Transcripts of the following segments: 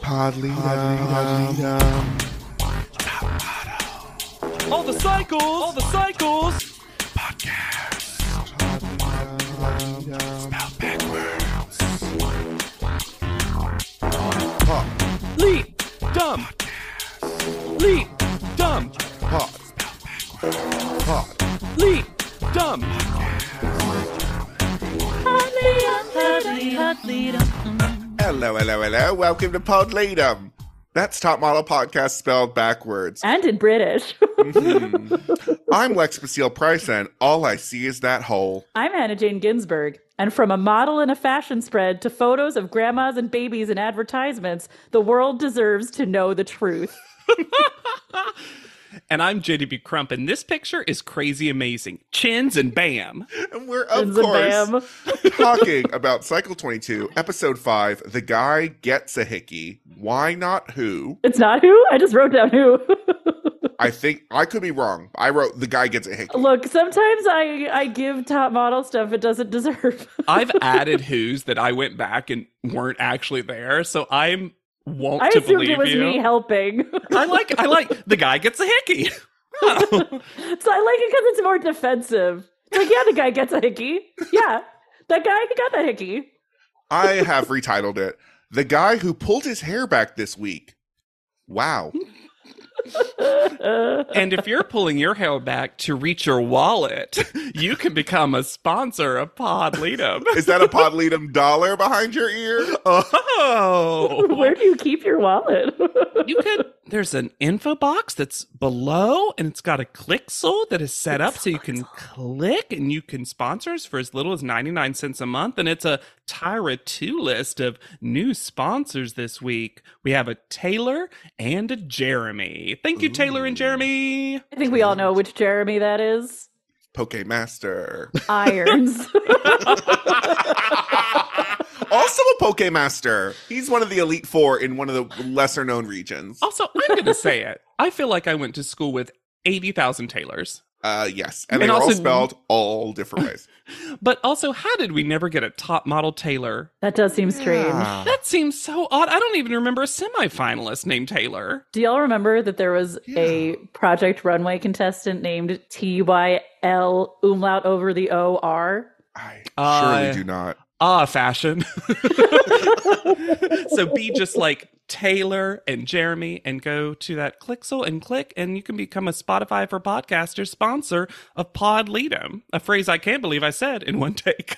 Podleadum. All the cycles. Podcast. Spelled backwards. Pod. Leap, dumb. Leap, dumb. Pod. Pod. Leap, dumb. Hello. Welcome to Podleadum. That's Top Model Podcast spelled backwards. And in British. I'm Lex Basile Price, and all I see is that hole. I'm Hannah Jane Ginsburg. And from a model in a fashion spread to photos of grandmas and babies in advertisements, the world deserves to know the truth. And I'm JDB Crump, and this picture is crazy amazing. Chins and bam. And we're, of Chins and course, bam. talking about Cycle 22, Episode 5, The Guy Gets a Hickey. Why not who? It's not who? I just wrote down who. I think, I could be wrong. I wrote The Guy Gets a Hickey. Look, sometimes I give top model stuff it doesn't deserve. I've added who's that I went back and weren't actually there, so I assumed to believe it was you. me helping. I like the guy gets a hickey. So I like it because it's more defensive. Like, yeah, the guy gets a hickey. Yeah, that guy got the hickey. I have retitled it, The Guy Who Pulled His Hair Back This Week. Wow. And if you're pulling your hair back to reach your wallet, you can become a sponsor of Podleadum. Is that a Podleadum dollar behind your ear? Oh, Where do you keep your wallet? there's an info box that's below, and it's got a clicksole that is set up so you can click and you can sponsor us for as little as 99 cents a month. And it's a Tyra 2 list of new sponsors this week. We have a Taylor and a Jeremy. Thank you, Taylor and Jeremy. I think we all know which Jeremy that is. Pokemaster. Irons. Also a Pokemaster. He's one of the Elite Four in one of the lesser known regions. Also, I'm going to say it. I feel like I went to school with 80,000 Taylors. Yes. And And they're all also- spelled all different ways. But also, how did we never get a top model Taylor? That does seem strange. Yeah. That seems so odd. I don't even remember a semifinalist named Taylor. Do y'all remember that there was a Project Runway contestant named TYL umlaut over the OR? I Uh, surely do not. Fashion. So be just like Taylor and Jeremy and go to that clicksole and click, and you can become a Spotify for Podcasters sponsor of Podleadum, a phrase I can't believe I said in one take.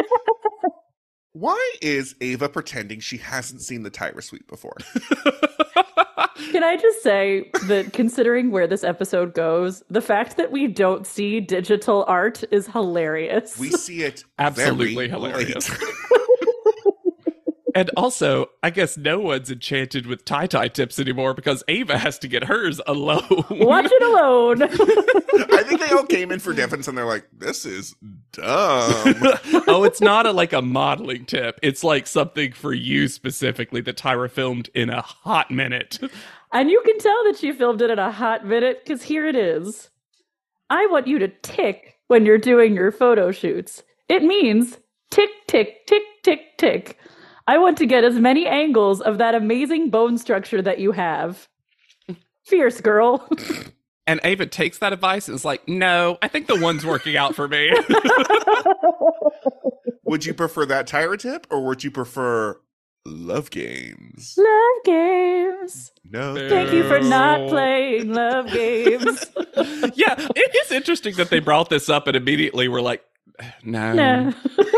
Why is Ava pretending she hasn't seen the Tyra Suite before? Can I just say that considering where this episode goes, the fact that we don't see digital art is hilarious. We see it Absolutely very hilarious. late. And also, I guess no one's enchanted with tie-tie tips anymore because Ava has to get hers alone. Watch it alone. I think they all came in for difference and they're like, this is dumb. Oh, it's not like a modeling tip. It's like something for you specifically that Tyra filmed in a hot minute. And you can tell that she filmed it in a hot minute because here it is. I want you to tick when you're doing your photo shoots. It means tick, tick, tick, tick, tick. I want to get as many angles of that amazing bone structure that you have. Fierce girl. And Ava takes that advice and is like, no, I think the one's working out for me. Would you prefer that Tyra tip or would you prefer Love Games? Love games. No. Thank you for not playing love games. Yeah, it is interesting that they brought this up and immediately were like, no. No.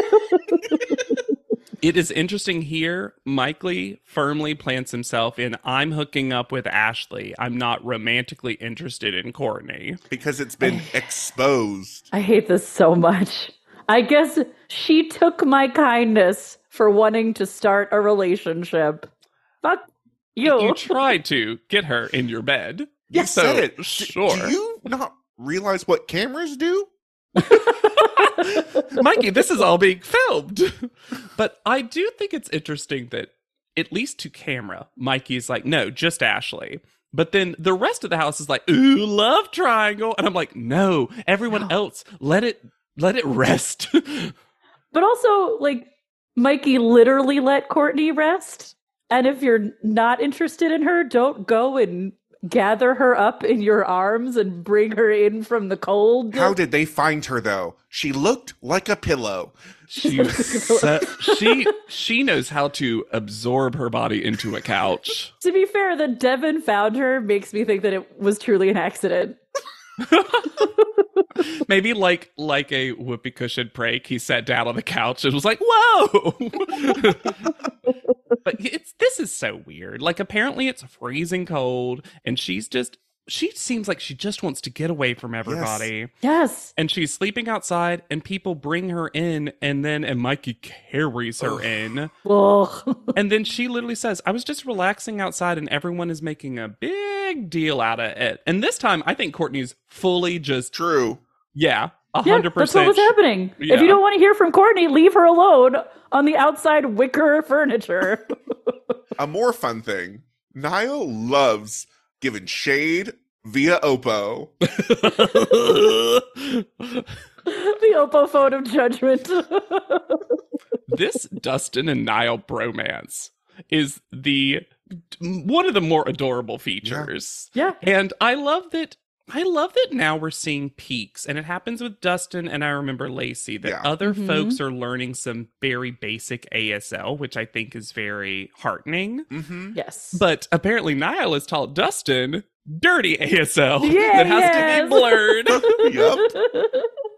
It is interesting here. Mike Lee firmly plants himself in, I'm hooking up with Ashley. I'm not romantically interested in Courtney. Because it's been exposed. I hate this so much. I guess she took my kindness for wanting to start a relationship. Fuck you. You tried to get her in your bed. You So, said it. sure. Do you not realize what cameras do? Mikey, this is all being filmed. But I do think it's interesting that, at least to camera, Mikey's like, no, just Ashley. But then the rest of the house is like, ooh, love triangle. And I'm like, no, everyone else, let it rest. But also, like, Mikey literally let Courtney rest. And if you're not interested in her, don't go and gather her up in your arms and bring her in from the cold. How did they find her, though? She looked like a pillow. She knows how to absorb her body into a couch. To be fair, that Devin found her makes me think that it was truly an accident. Maybe like a whoopee cushion prank, he sat down on the couch and was like, "Whoa!" But this is so weird. Like, apparently it's freezing cold, and she seems like she just wants to get away from everybody. Yes. And she's sleeping outside, and people bring her in, and Mikey carries her in. Ugh. And then she literally says, "I was just relaxing outside, and everyone is making a big deal out of it." And this time, I think Courtney's fully just, True. yeah, 100%. Yeah, that's what was happening. Yeah. If you don't want to hear from Courtney, leave her alone on the outside wicker furniture. A more fun thing, Niall loves giving shade via Oppo. The Oppo phone of judgment. This Dustin and Niall bromance is one of the more adorable features. Yeah. And I love that now we're seeing peaks, and it happens with Dustin and I remember Lacey, that other folks are learning some very basic ASL, which I think is very heartening. Mm-hmm. Yes. But apparently Niall has taught Dustin dirty ASL Yeah, that has to be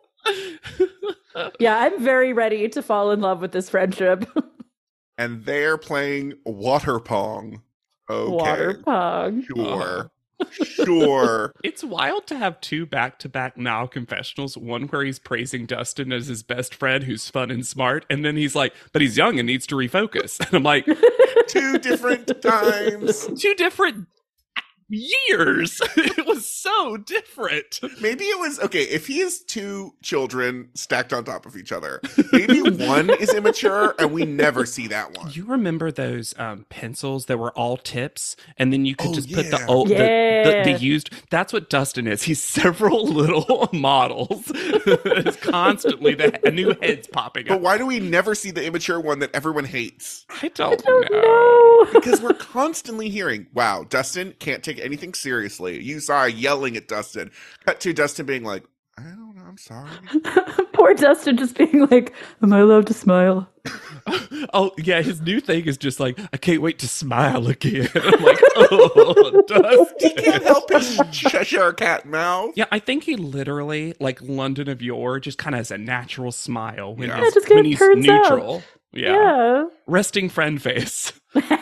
blurred. Yeah, I'm very ready to fall in love with this friendship. And they're playing water pong. Okay. Water pong. Sure. Sure. It's wild to have two back-to-back Niall confessionals, one where he's praising Dustin as his best friend who's fun and smart, and then he's like, but he's young and needs to refocus. And I'm like, 2 different times. 2 different years. It was so different. Maybe it was okay if he has 2 children stacked on top of each other. Maybe one is immature and we never see that one. You remember those pencils that were all tips, and then you could put the yeah. old Yeah. the used. That's what Dustin is. He's several little models. It's constantly the new heads popping But up. why do we never see the immature one that everyone hates? I don't Oh, know. no. Because we're constantly hearing, wow, Dustin can't take anything seriously. You saw yelling at Dustin. Cut to Dustin being like, I don't know, I'm sorry. Poor Dustin just being like, am I allowed to smile? Oh yeah, his new thing is just like, I can't wait to smile again. I'm like, oh, He Dustin. can't help his Cheshire cat mouth. Yeah, I think he literally, like London of yore, just kind of has a natural smile when Yeah. he's, Yeah, it just kinda when he's turns out. neutral. Yeah. Resting friend face.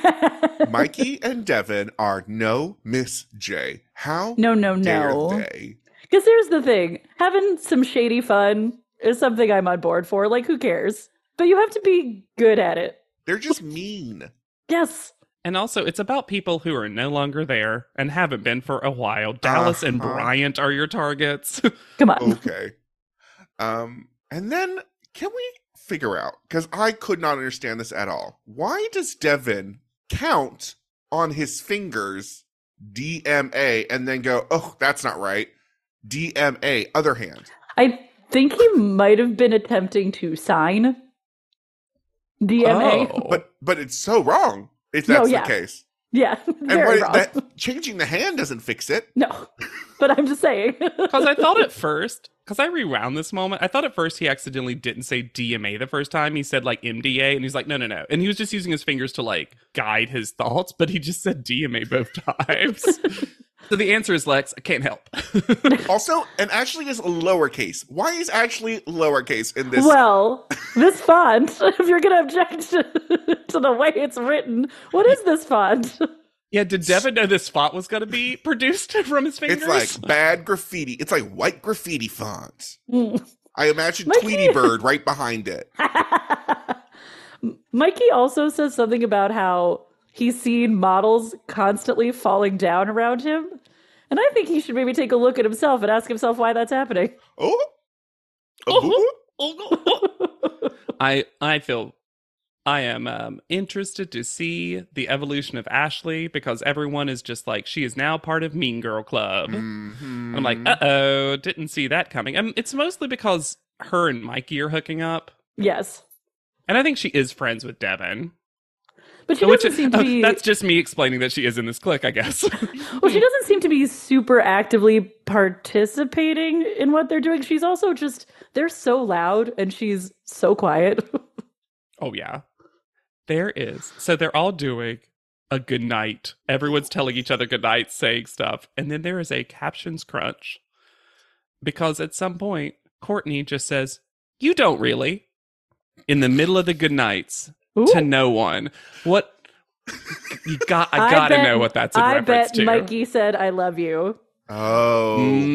Mikey and Devin are no Miss J. How No, dare no. they? Because here's the thing. Having some shady fun is something I'm on board for. Like, who cares? But you have to be good at it. They're just mean. Yes. And also, it's about people who are no longer there and haven't been for a while. Dallas and Uh-huh. Bryant are your targets. Come on. Okay. And then can we figure out, because I could not understand this at all. Why does Devin count on his fingers DMA and then go, oh, that's not right. DMA, other hand. I think he might have been attempting to sign DMA. Oh. But it's so wrong if No, that's yeah. the case. Yeah, And very wrong. changing the hand doesn't fix it. No, but I'm just saying. Because I thought at first, because I rewound this moment, I thought at first he accidentally didn't say DMA the first time. He said like MDA, and he's like, no. And he was just using his fingers to like guide his thoughts, but he just said DMA both times. So the answer is, Lex, I can't help. Also, and Ashley is lowercase. Why is Ashley lowercase in this? Well, this font, if you're going to object to the way it's written, what is this font? Yeah, did Devin know this font was going to be produced from his fingers? It's like bad graffiti. It's like white graffiti font. Mm. I imagine Mikey- Tweety Bird right behind it. Mikey also says something about how he's seen models constantly falling down around him. And I think he should maybe take a look at himself and ask himself why that's happening. Oh. I am interested to see the evolution of Ashley, because everyone is just like, she is now part of Mean Girl Club. Mhm. I'm like, uh-oh, didn't see that coming. It's mostly because her and Mikey are hooking up. Yes. And I think she is friends with Devin. But she Which doesn't seem to be. that's just me explaining that she is in this clique, I guess. Well, she doesn't seem to be super actively participating in what they're doing. She's also just, they're so loud and she's so quiet. Oh, yeah. There is. So they're all doing a good night. Everyone's telling each other good night, saying stuff. And then there is a captions crunch. Because at some point, Courtney just says, "You don't really," in the middle of the good nights to no one. What? I gotta know what that's in I reference bet to. Mikey said, "I love you." Oh.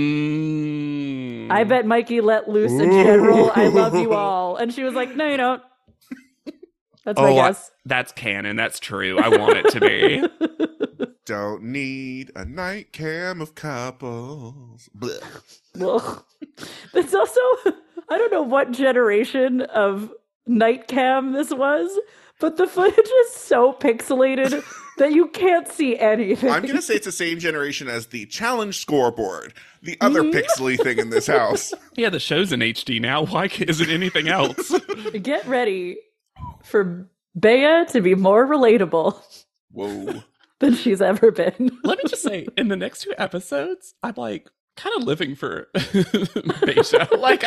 I bet Mikey let loose a general, "I love you all." And she was like, "No, you don't." That's my guess. That's canon. That's true. I want it to be. Don't need a night cam of couples. Blech. Well, it's also, I don't know what generation of night cam this was, but the footage is so pixelated that you can't see anything. I'm going to say it's the same generation as the challenge scoreboard, the other pixely thing in this house. Yeah, the show's in HD now. Why isn't anything else? Get ready for Bea to be more relatable Whoa. than she's ever been. Let me just say, in the next 2 episodes, I'm like kind of living for Beja. Like,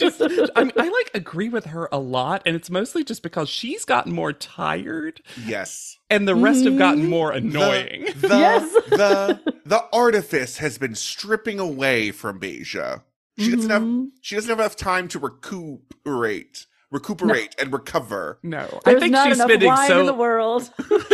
I like agree with her a lot, and it's mostly just because she's gotten more tired, Yes. and the rest have gotten more annoying. Yes. The artifice has been stripping away from Beja. She doesn't have enough time to recuperate and recover. No, There's I think not she's enough spending wine in the world.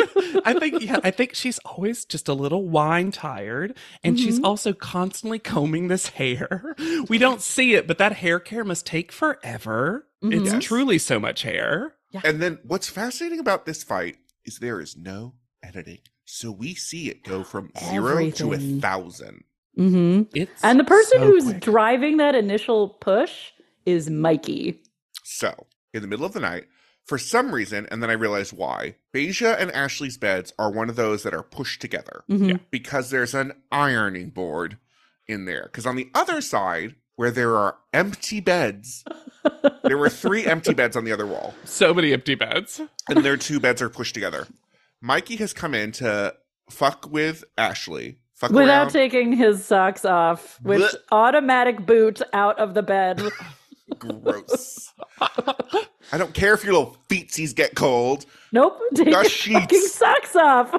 I think she's always just a little wine tired, and she's also constantly combing this hair. We don't see it, but that hair care must take forever. It's Yes. truly so much hair. And then what's fascinating about this fight is there is no editing. So we see it go from 0 to Everything. 1,000. It's And the person so who's quick. driving that initial push is Mikey. So, in the middle of the night, for some reason, and then I realized why, Beja and Ashley's beds are one of those that are pushed together because there's an ironing board in there. Because on the other side, where there are empty beds, there were 3 empty beds on the other wall, So many empty beds. and their 2 beds are pushed together. Mikey has come in to fuck with Ashley. Fuck Without around. taking his socks off, which Blech. automatic boot out of the bed. Gross. I don't care if your little feetsies get cold. Nope, take your sheets. fucking socks off.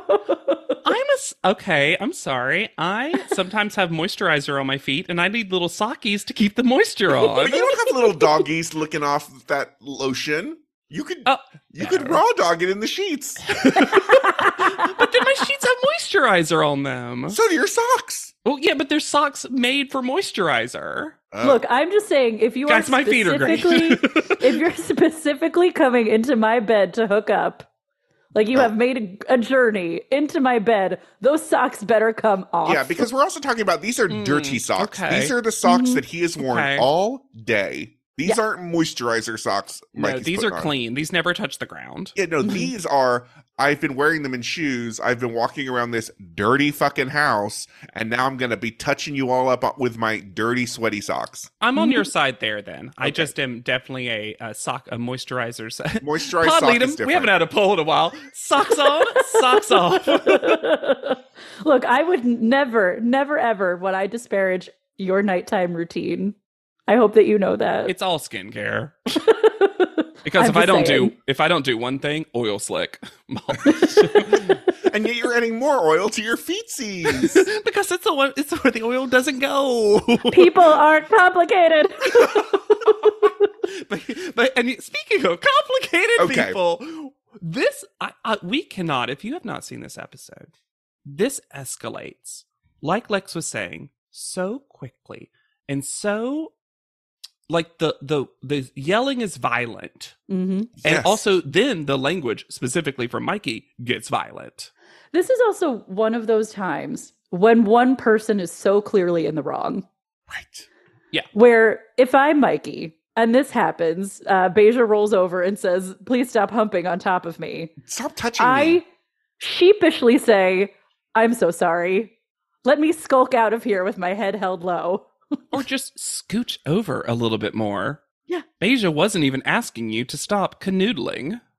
Okay, I'm sorry. I sometimes have moisturizer on my feet, and I need little sockies to keep the moisture on. But you don't have little doggies licking off that lotion. You could raw dog it in the sheets. But then my sheets have moisturizer on them. So do your socks. Oh yeah, but there's socks made for moisturizer. Look, I'm just saying, if you Guys, are my feet are great. if you're specifically coming into my bed to hook up, like you have made a journey into my bed, those socks better come off. Yeah, because we're also talking about these are dirty socks. okay. These are the socks that he has worn Okay. all day. These aren't moisturizer socks. No, Mikey's these are putting on. clean. These never touch the ground. Yeah, no, these are. I've been wearing them in shoes. I've been walking around this dirty fucking house, and now I'm gonna be touching you all up with my dirty, sweaty socks. I'm on your side there. Then I just am definitely a moisturizer. Moisturized Pod sock lead 'em. is different. We haven't had a poll in a while. Socks on, socks off. Look, I would never, ever would I disparage your nighttime routine. I hope that you know that. It's all skincare. Because I'm if I just don't do one thing, oil slick. And yet you're adding more oil to your feetsies. Because it's where the oil doesn't go. People aren't complicated. but speaking of complicated Okay. people, we cannot. If you have not seen this episode, this escalates, like Lex was saying, so quickly and so. Like the yelling is violent, and Yes. also then the language specifically from Mikey gets violent. This is also one of those times when one person is so clearly in the wrong. Right. Where if I'm Mikey and this happens, Beja rolls over and says, "Please stop humping on top of me." Stop touching I me. sheepishly say, "I'm so sorry. Let me skulk out of here with my head held low." Or just scooch over a little bit more. Yeah. Beja wasn't even asking you to stop canoodling.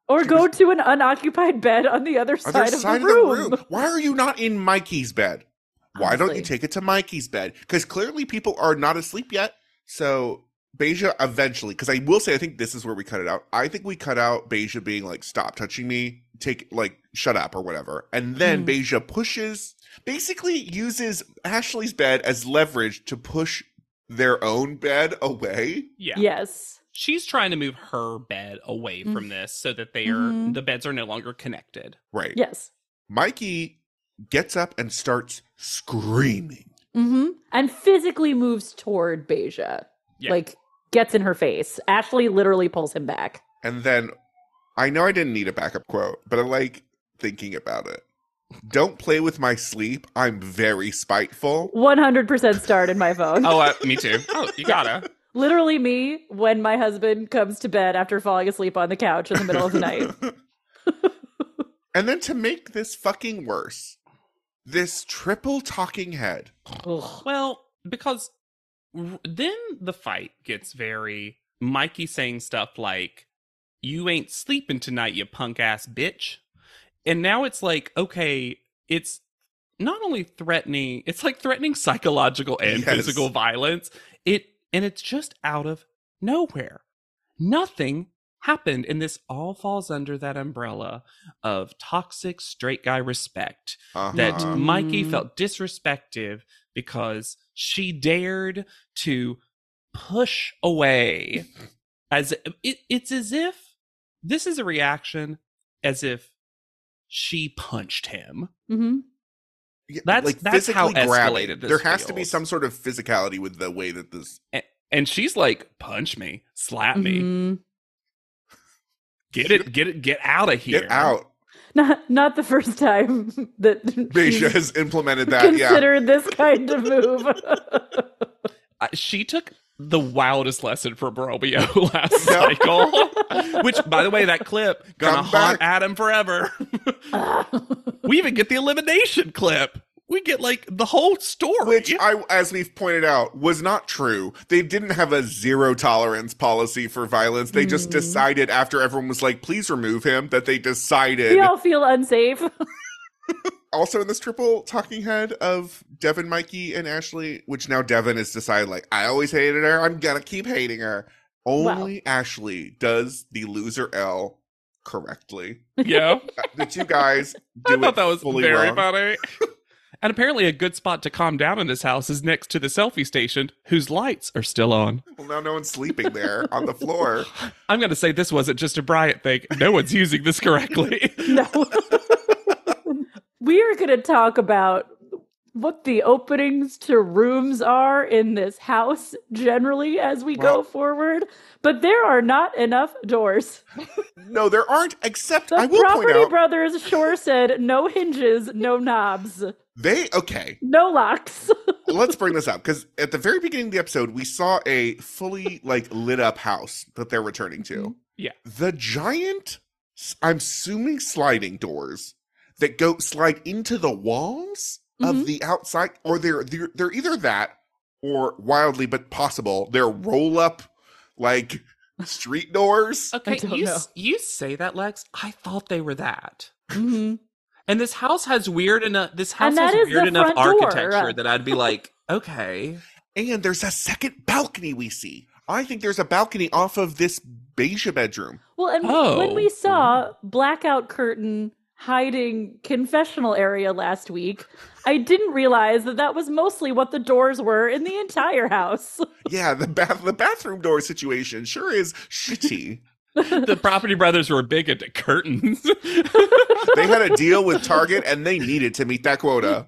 Or She go was- to an unoccupied bed on the other side, Other of, side the room. Why are you not in Mikey's bed? Why don't you Honestly. take it to Mikey's bed? Because clearly people are not asleep yet. So Beja eventually, because I will say, I think this is where we cut it out. I think we cut out Beja being like, stop touching me, shut up or whatever. And then Beja basically uses Ashley's bed as leverage to push their own bed away. Yeah. Yes. She's trying to move her bed away from this so that Mhm. the beds are no longer connected. Right. Yes. Mikey gets up and starts screaming. And physically moves toward Beja. Yeah. Like, gets in her face. Ashley literally pulls him back. And then, I know I didn't need a backup quote, but I like thinking about it. Don't play with my sleep. I'm very spiteful. 100% starred in my phone. Oh, me too. Oh, you gotta. Literally me when my husband comes to bed after falling asleep on the couch in the middle of the night. And then to make this fucking worse, this triple talking head. Ugh. Well, because then the fight gets very Mikey saying stuff like, "You ain't sleeping tonight, you punk ass bitch." And now it's like, okay, it's not only threatening, it's like threatening psychological and Yes. physical violence. And it's just out of nowhere. Nothing happened, and this all falls under that umbrella of toxic straight guy respect. That Uh-huh. Mikey felt disrespected because she dared to push away. It's as if this is a reaction as if she punched him. Mhm. Yeah, That's how escalated this There has to be feels. some sort of physicality with the way that this. And she's like, punch me, slap me, Mhm. get out of here. Get out. Not the first time that Beja she's has implemented that. Yeah. considered this kind of move. She took the wildest lesson from Romeo last Yeah. cycle. Which, by the way, that clip gonna Come haunt back. Adam forever. We even get the elimination clip. We get like the whole story. Which, as we've pointed out, was not true. They didn't have a zero tolerance policy for violence. They just decided after everyone was like, please remove him, that they decided. We all feel unsafe. Also in this triple talking head of Devin, Mikey, and Ashley, which now Devin has decided, like, I always hated her. I'm gonna keep hating her. Only Ashley does the loser L correctly. Yeah. The two guys do I thought it that was fully very wrong. funny. And apparently a good spot to calm down in this house is next to the selfie station, whose lights are still on. Well, now no one's sleeping there on the floor. I'm going to say this wasn't just a Bryant thing. No one's using this correctly. No. We are going to talk about what the openings to rooms are in this house generally as we go Well- forward, but there are not enough doors. No, there aren't, except The I will point Property out, Brothers sure said no hinges, no knobs, okay, no locks. let's bring this up, because at the very beginning of the episode, we saw a fully, lit up house that they're returning to. Yeah. The giant, I'm assuming sliding doors that slide into the walls of the outside, or they're either that, or wildly but possible, they're roll up, street doors. Okay, don't know. you say that, Lex. I thought they were that. Mhm. And this house has weird enough. This house And that has is weird the enough front door. architecture that I'd be like, okay. And there's a second balcony we see. I think there's a balcony off of this Beja bedroom. Well, and Oh. when we saw blackout curtain hiding confessional area last week, I didn't realize that was mostly what the doors were in the entire house. Yeah, the bathroom door situation sure is shitty. The Property Brothers were big into curtains. They had a deal with Target and they needed to meet that quota.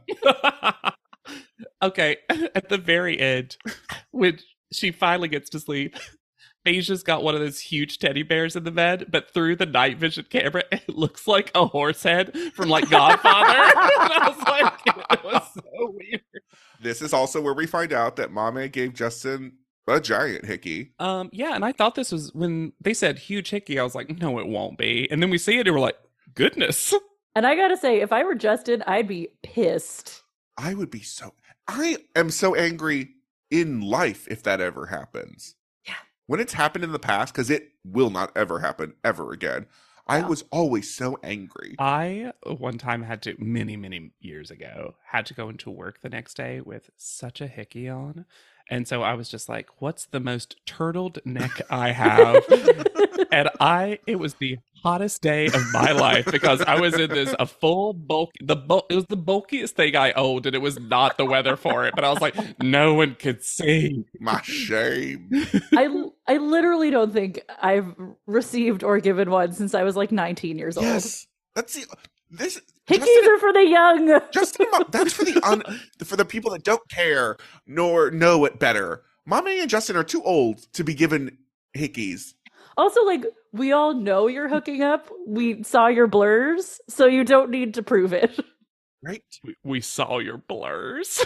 Okay, at the very end, when she finally gets to sleep, Beja's got one of those huge teddy bears in the bed, but through the night vision camera, it looks like a horse head from Godfather. And I was like, it was so weird. This is also where we find out that Mame gave Justin a giant hickey. Yeah, and I thought this was when they said huge hickey, I was like, no, it won't be. And then we see it and we're like, goodness. And I gotta say, if I were Justin, I'd be pissed. I am so angry in life if that ever happens. Yeah. When it's happened in the past, because it will not ever happen ever again, I Yeah. was always so angry. I one time had to, many years ago, had to go into work the next day with such a hickey on. And so I was just like, what's the most turtled neck I have? And it was the hottest day of my life because I was in this, a full bulk, it was the bulkiest thing I owned, and it was not the weather for it. But I was like, no one could see. My shame. I literally don't think I've received or given one since I was like 19 years old. Yes. That's this Hickeys are for the young. That's for the people that don't care nor know it better. Mommy and Justin are too old to be given hickeys. Also, like, we all know you're hooking up. We saw your blurs, so you don't need to prove it. Right? We saw your blurs.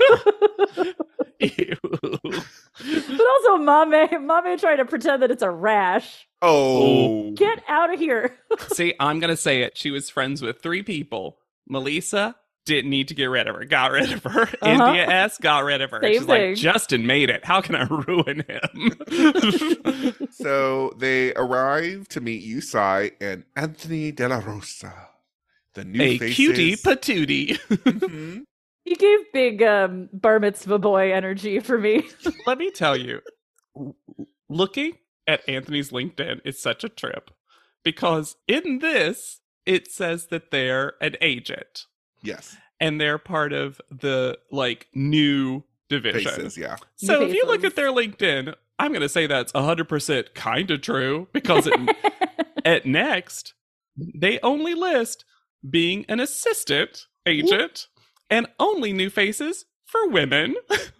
Ew. But also, Mame trying to pretend that it's a rash. Oh. Get out of here. See, I'm going to say it. She was friends with 3 people. Melissa didn't need to get rid of her. Got rid of her. India S got rid of her. Same She's thing. like, Justin made it. How can I ruin him? So they arrive to meet Yusai and Anthony De La Rosa. The new A faces. cutie patootie. Mhm. He gave big bar mitzvah boy energy for me. Let me tell you, looking at Anthony's LinkedIn is such a trip because in this, it says that they're an agent Yes. and they're part of the like new division. Faces, yeah. So New if you look faces. at their LinkedIn, I'm going to say that's 100% kind of true because at Next, they only list being an assistant agent and only new faces for women.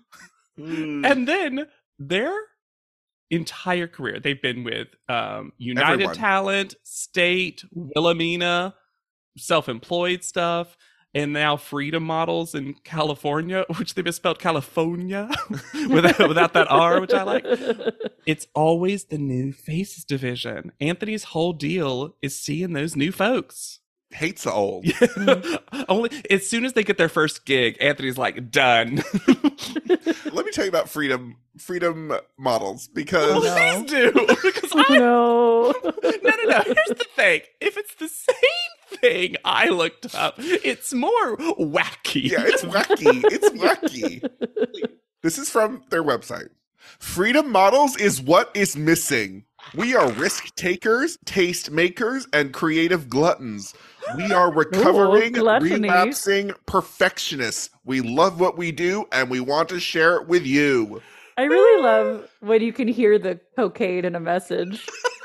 And then their entire career, they've been with United Everyone. Talent, State, Wilhelmina, self-employed stuff, and now Freedom Models in California, which they misspelled California without that R, which I like. It's always the new faces division. Anthony's whole deal is seeing those new folks. Hates the old. Only as soon as they get their first gig, Anthony's like, done. Let me tell you about freedom models because no. Please do. Because I No. no. Here's the thing. If it's the same thing I looked up, it's more wacky. yeah, it's wacky. It's wacky. This is from their website. Freedom models is what is missing. We are risk takers, taste makers, and creative gluttons. We are recovering, gluttony. relapsing perfectionists. We love what we do, and we want to share it with you. I really love when you can hear the cocaine in a message.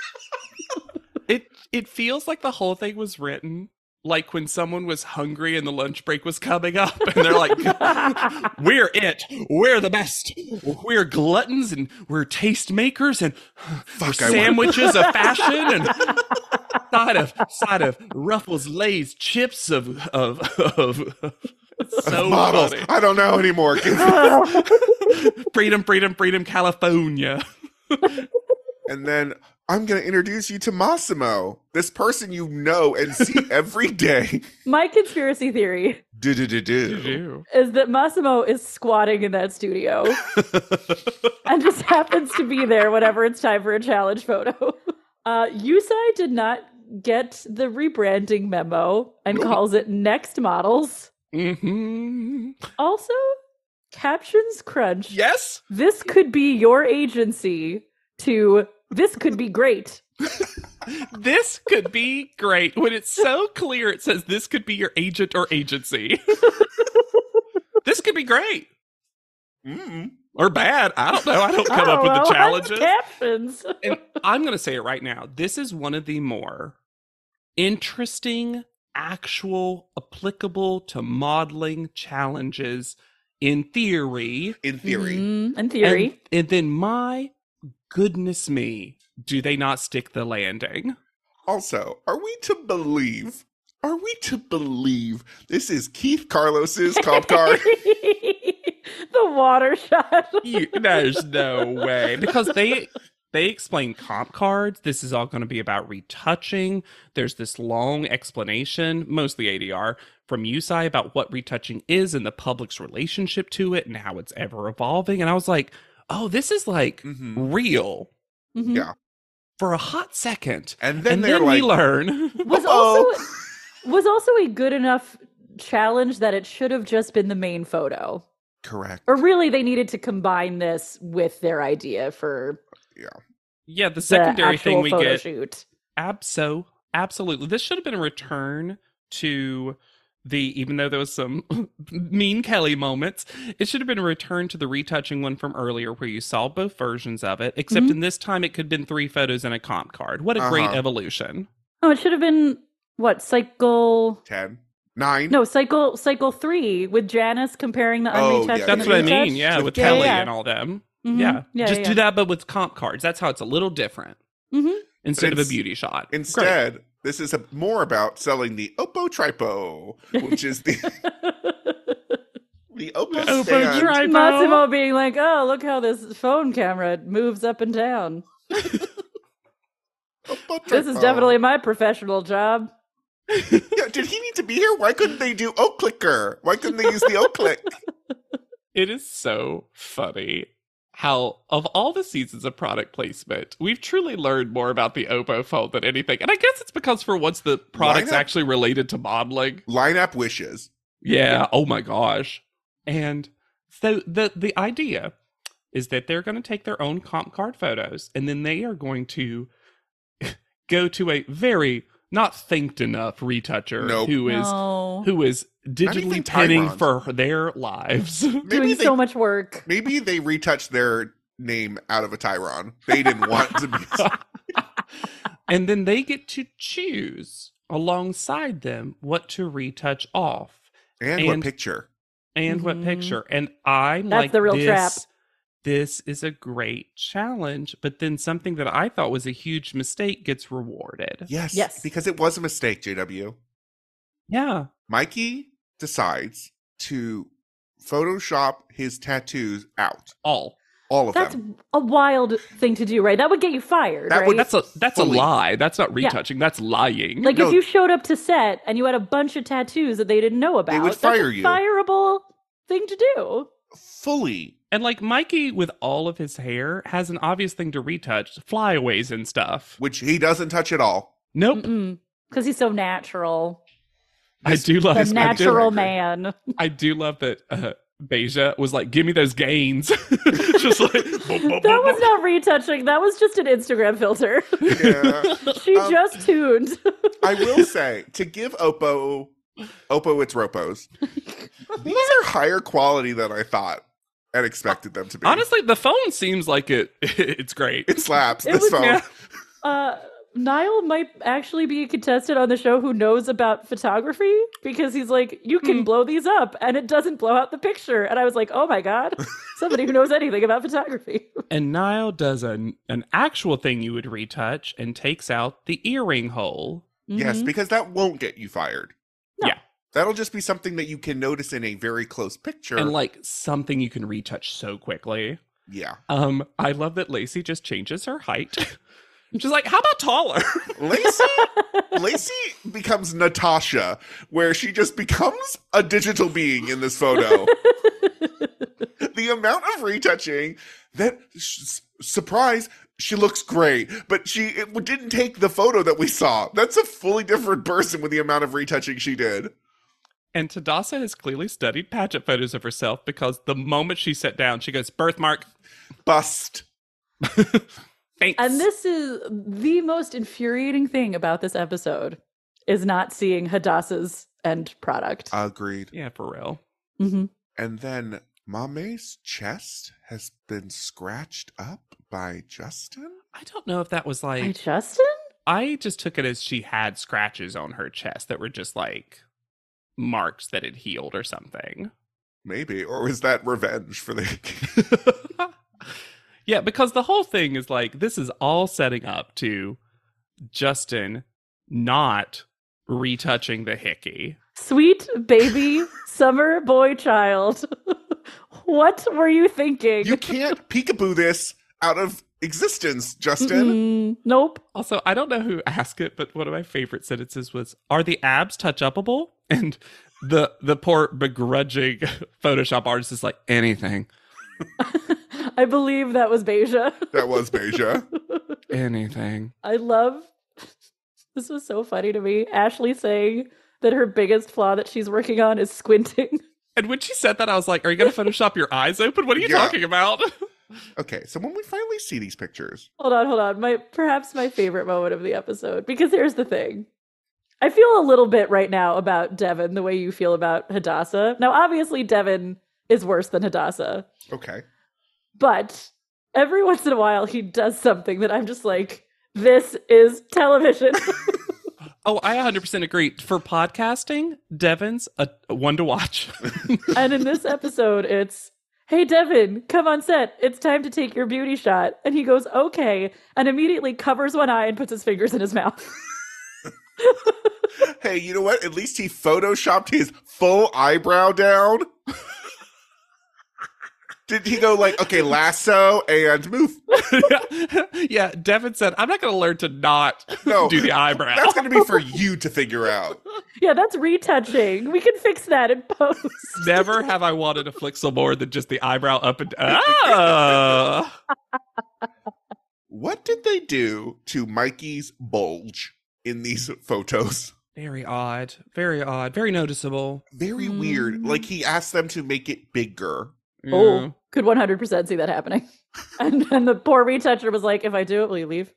It feels like the whole thing was written like when someone was hungry and the lunch break was coming up and they're like, we're it. We're the best. We're gluttons and we're taste makers and we're Fuck, I sandwiches of fashion and side of Ruffles Lay's chips of it's so models. funny. I don't know anymore. Freedom, California. And then I'm going to introduce you to Massimo, this person you know and see every day. My conspiracy theory Do. is that Massimo is squatting in that studio and just happens to be there whenever it's time for a challenge photo. Yusai did not get the rebranding memo and calls it Next Models. Mm-hmm. Also, captions crunch. Yes? This could be your agency to this could be great. This could be great. When it's so clear, it says this could be your agent or agency. This could be great. Mm. Or bad. I don't know. I don't come up with Oh, the well, challenges. captions. And I'm going to say it right now. This is one of the more interesting, actual, applicable to modeling challenges in theory. In theory. In theory. And then my goodness me, do they not stick the landing? Also, are we to believe this is Keith Carlos's comp card? The water shot. There's no way. Because they explain comp cards. This is all going to be about retouching. There's this long explanation, mostly ADR, from Yusai about what retouching is and the public's relationship to it and how it's ever evolving. And I was like, oh, this is like Mhm. real. Mhm. Yeah. for a hot second. And then And they're then like, we learn. Was also a good enough challenge that it should have just been the main photo. correct. Or really, they needed to combine this with their idea for Yeah, the the secondary actual thing we photo get. shoot. Absolutely. This should have been a return to even though there was some mean Kelly moments, it should have been a return to the retouching one from earlier where you saw both versions of it, except Mhm. in this time it could have been 3 photos and a comp card. What a great Uh-huh. evolution. Oh, it should have been cycle 10, 9. No, cycle 3 with Janice comparing the Oh, unretouched. yeah, to That's what I retouched. mean, yeah, with Yeah, Kelly yeah. and all them. Mhm. Yeah. Yeah, Just yeah, do yeah. that, but with comp cards. That's how it's a little different Mhm. instead of a It's- beauty shot. Great. Instead, this is more about selling the Oppo Tripo, which is the Oppo Oppo stand. Tripo. Massimo being like, "Oh, look how this phone camera moves up and down. Oppo This is Tripo. definitely my professional job." Yeah, did he need to be here? Why couldn't they do O Clicker? Why couldn't they use the O Click? It is so funny how, of all the seasons of product placement, we've truly learned more about the Oppo phone than anything. And I guess it's because for once the product's Lineup? actually related to modeling. Lineup wishes. Yeah. Oh my gosh. And so the idea is that they're going to take their own comp card photos and then they are going to go to a very not thinked enough retoucher Nope. who is even digitally pinning Tyron's. for their lives. Doing so much work. Maybe they retouched their name out of a Tyron. They didn't want to be. And then they get to choose alongside them what to retouch off And what And- picture? and what Mhm. picture. And I That's like the real this. trap. This is a great challenge, but then something that I thought was a huge mistake gets rewarded. Yes. Yes. Because it was a mistake, JW. Yeah. Mikey decides to Photoshop his tattoos out. All. All of That's them. a wild thing to do, right? That would get you fired, That right? would- That's a Fully. lie. That's not Yeah. retouching. That's lying. Like No. if you showed up to set and you had a bunch of tattoos that they didn't know about, would that's fire a you. fireable thing to do. Fully. And like Mikey with all of his hair has an obvious thing to retouch, flyaways and stuff. Which he doesn't touch at all. Nope. Because he's so natural. I do love The his natural agree. man. I do love that Beja was like, give me those gains. Just like That was not retouching. That was just an Instagram filter. Yeah. She just tuned. I will say, to give Oppo its Ropos, these are higher quality than I thought and expected them to be. Honestly, the phone seems like it's great. it slaps. It This was- phone. Yeah. Niall might actually be a contestant on the show who knows about photography because he's like, you can blow these up and it doesn't blow out the picture. And I was like, oh my God, somebody who knows anything about photography. And Niall does an actual thing you would retouch and takes out the earring hole. Yes, Mhm. because that won't get you fired. No. Yeah. That'll just be something that you can notice in a very close picture. And like something you can retouch so quickly. yeah. I love that Lacey just changes her height. She's like, how about taller? Lacey becomes Natasha, where she just becomes a digital being in this photo. The amount of retouching that, surprise, she looks great, but it didn't take the photo that we saw. That's a fully different person with the amount of retouching she did. And Tadassa has clearly studied pageant photos of herself because the moment she sat down, she goes, birthmark. Bust. Thanks. And this is the most infuriating thing about this episode is not seeing Hadassah's end product. Agreed. Yeah, for real. Mhm. And then Mame's chest has been scratched up by Justin? I don't know if that was By like, Justin? I just took it as she had scratches on her chest that were just like marks that had healed or something. Maybe. Or is that revenge for the... Yeah, because the whole thing is like, this is all setting up to Justin not retouching the hickey. Sweet baby summer boy child. What were you thinking? You can't peekaboo this out of existence, Justin. Nope. Also, I don't know who asked it, but one of my favorite sentences was, "Are the abs touch-upable?" And the poor begrudging Photoshop artist is like, anything. I believe that was Beja. That was Beja. anything. I love this was so funny to me. Ashley saying that her biggest flaw that she's working on is squinting. And when she said that, I was like, are you going to Photoshop your eyes open? What are you Yeah. talking about? Okay, so when we finally see these pictures, Hold on. Perhaps my favorite moment of the episode. Because here's the thing. I feel a little bit right now about Devin the way you feel about Hadassah. Now, obviously, Devin is worse than Hadassah. okay. But every once in a while, he does something that I'm just like, this is television. Oh, I 100% agree. For podcasting, Devin's a one to watch. And in this episode, it's, hey, Devin, come on set. It's time to take your beauty shot. And he goes, okay, and immediately covers one eye and puts his fingers in his mouth. Hey, you know what? At least he photoshopped his full eyebrow down. Did he go like, okay, lasso and move? Yeah, Devin said, I'm not going to learn to not No, do the eyebrow. That's going to be for you to figure out. Yeah, that's retouching. We can fix that in post. Never have I wanted to flixel more than just the eyebrow up and down. What did they do to Mikey's bulge in these photos? Very odd. Very odd. Very noticeable. Very weird. Like he asked them to make it bigger. Oh, could 100% see that happening. And the poor retoucher was like, if I do it, will you leave?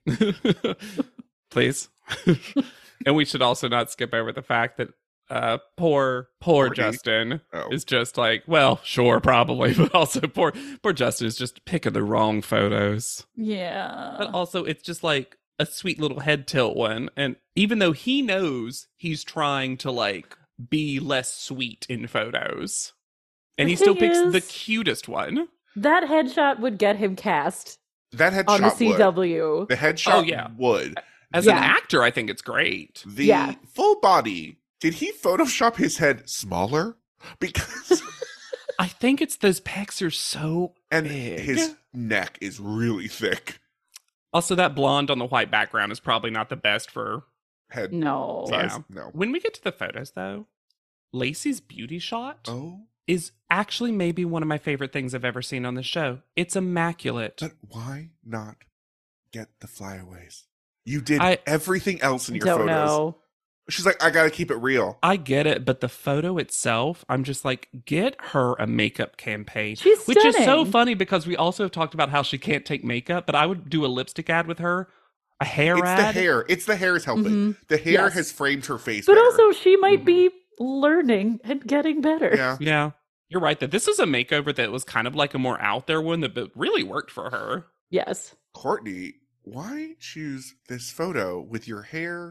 Please. And we should also not skip over the fact that poor Courtney. Justin Oh. is just like, well, sure, probably, but also poor Justin is just picking the wrong photos. Yeah. But also, it's just like a sweet little head tilt one. And even though he knows he's trying to like be less sweet in photos, and The he still thing picks the is- cutest one. That headshot would get him cast That on the headshot would. CW. The headshot Oh, yeah. would. As Yeah. an actor, I think it's great. The Yeah. full body. Did he Photoshop his head smaller? Because I think it's those pecs are so and big. his neck is really thick. Also, that blonde on the white background is probably not the best for. Head No. Yeah. size. No. When we get to the photos, though, Lacey's beauty shot Oh, is actually maybe one of my favorite things I've ever seen on the show. It's immaculate. but why not get the flyaways? You did I- everything else in your Don't photos. know. She's like, I gotta keep it real. I get it, but the photo itself, I'm just like, get her a makeup campaign. She's Which is so stunning. funny because we also have talked about how she can't take makeup, but I would do a lipstick ad with her, a hair It's ad. the hair. It's the hair is helping. Mhm. The hair Yes. has framed her face. But better. also, she might be learning and getting better. yeah. Yeah, you're right that this is a makeover that was kind of like a more out there one that but really worked for her. Yes. Courtney, why choose this photo with your hair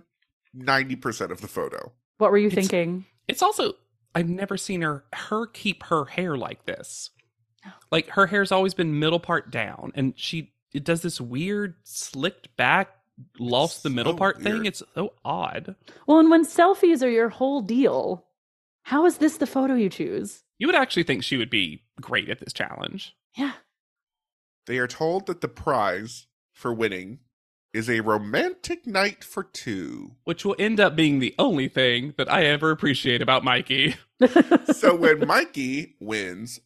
90% of the photo? What were you It's- thinking? It's also I've never seen her keep her hair like this. Like her hair's always been middle part down, and it does this weird slicked back, lost the middle so part thing. weird. It's so odd. Well, and when selfies are your whole deal, how is this the photo you choose? You would actually think she would be great at this challenge. Yeah. They are told that the prize for winning is a romantic night for two. Which will end up being the only thing that I ever appreciate about Mikey. So when Mikey wins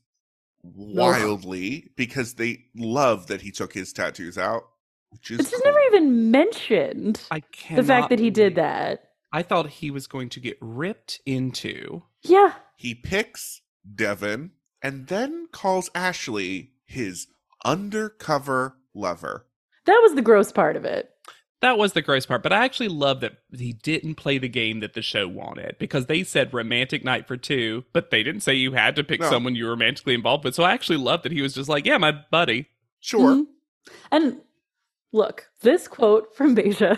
wildly because they love that he took his tattoos out, which is It's just cool. never even mentioned I the cannot fact that he did believe- that. I thought he was going to get ripped into. Yeah. He picks Devin and then calls Ashley his undercover lover. That was the gross part of it. That was the gross part, but I actually love that he didn't play the game that the show wanted because they said romantic night for two, but they didn't say you had to pick No. someone you were romantically involved with. So I actually love that he was just like, yeah, my buddy. Sure. Mhm. And look, this quote from Beja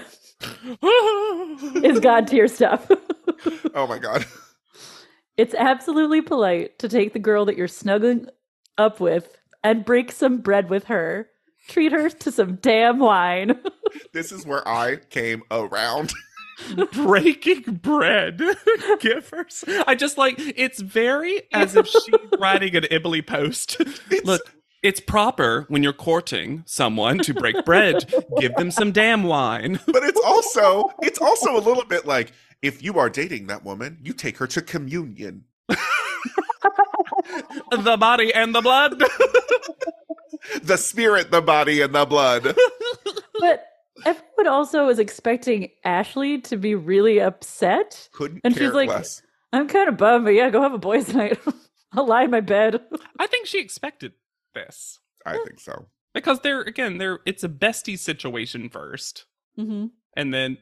is God tier stuff. Oh my god. It's absolutely polite to take the girl that you're snuggling up with and break some bread with her. Treat her to some damn wine. This is where I came around. Breaking bread. Givers. I just like, it's very as if she's writing an Ibly post. Look, it's proper when you're courting someone to break bread. Give them some damn wine. But it's also a little bit like if you are dating that woman, you take her to communion. The body and the blood. The spirit, the body, and the blood. But woman also is expecting Ashley to be really upset. Couldn't And care she's like, less. I'm kind of bummed, but yeah, go have a boys' night. I'll lie in my bed. I think she expected this I think so. because it's a bestie situation first. Mm-hmm. And then,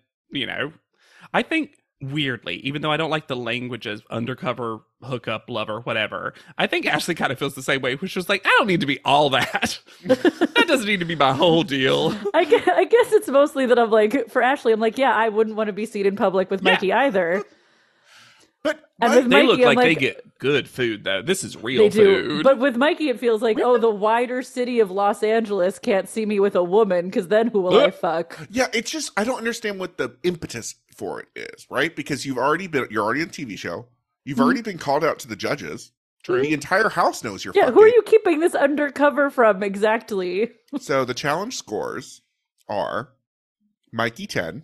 I think weirdly, even though I don't like the language as undercover, hookup, lover, whatever, I think Ashley kind of feels the same way, which was like, I don't need to be all that. That doesn't need to be my whole deal. I guess it's mostly that I'm like, for Ashley, I'm like, yeah, I wouldn't want to be seen in public with Mikey either. But And what- with They Mikey, look I'm like they like- get good food, though. This is real They do. food. But with Mikey, it feels like, the wider city of Los Angeles can't see me with a woman, because then who will I fuck? yeah, it's just I don't understand what the impetus for it is, right? Because you're already on a TV show. You've already been called out to the judges. True. The entire house knows you're Yeah, fucking. who are you keeping this undercover from exactly? So the challenge scores are Mikey 10,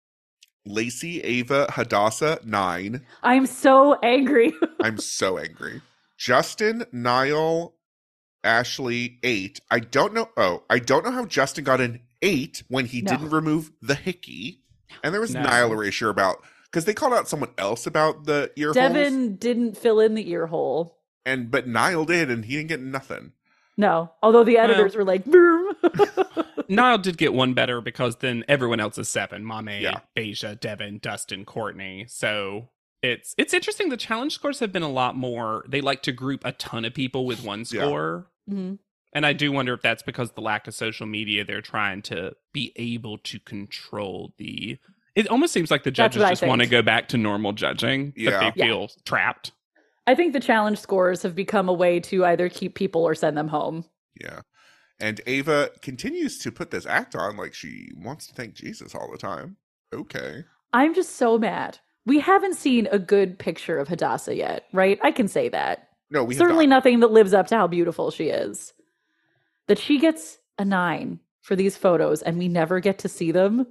Lacey, Ava, Hadassah 9. I'm so angry. I'm so angry. Justin, Niall, Ashley 8. I don't know how Justin got an 8 when he No. didn't remove the hickey. And there was No. Niall erasure about because they called out someone else about the ear holes. Devin didn't fill in the ear hole. But Niall did, and he didn't get nothing. No, although the editors were like, boom. Niall did get one better because then everyone else is 7. Mame, Yeah. Beja, Devin, Dustin, Courtney. So it's interesting. The challenge scores have been a lot more. They like to group a ton of people with one Yeah. score. Mhm. And I do wonder if that's because the lack of social media, they're trying to be able to control the... It almost seems like the That's judges what I just want to think. go back to normal judging. Yeah. That they Yeah. feel trapped. I think the challenge scores have become a way to either keep people or send them home. Yeah. And Ava continues to put this act on like she wants to thank Jesus all the time. Okay. I'm just so mad. We haven't seen a good picture of Hadassah yet, right? I can say that. No, we have Certainly not. nothing that lives up to how beautiful she is. That she gets a 9 for these photos and we never get to see them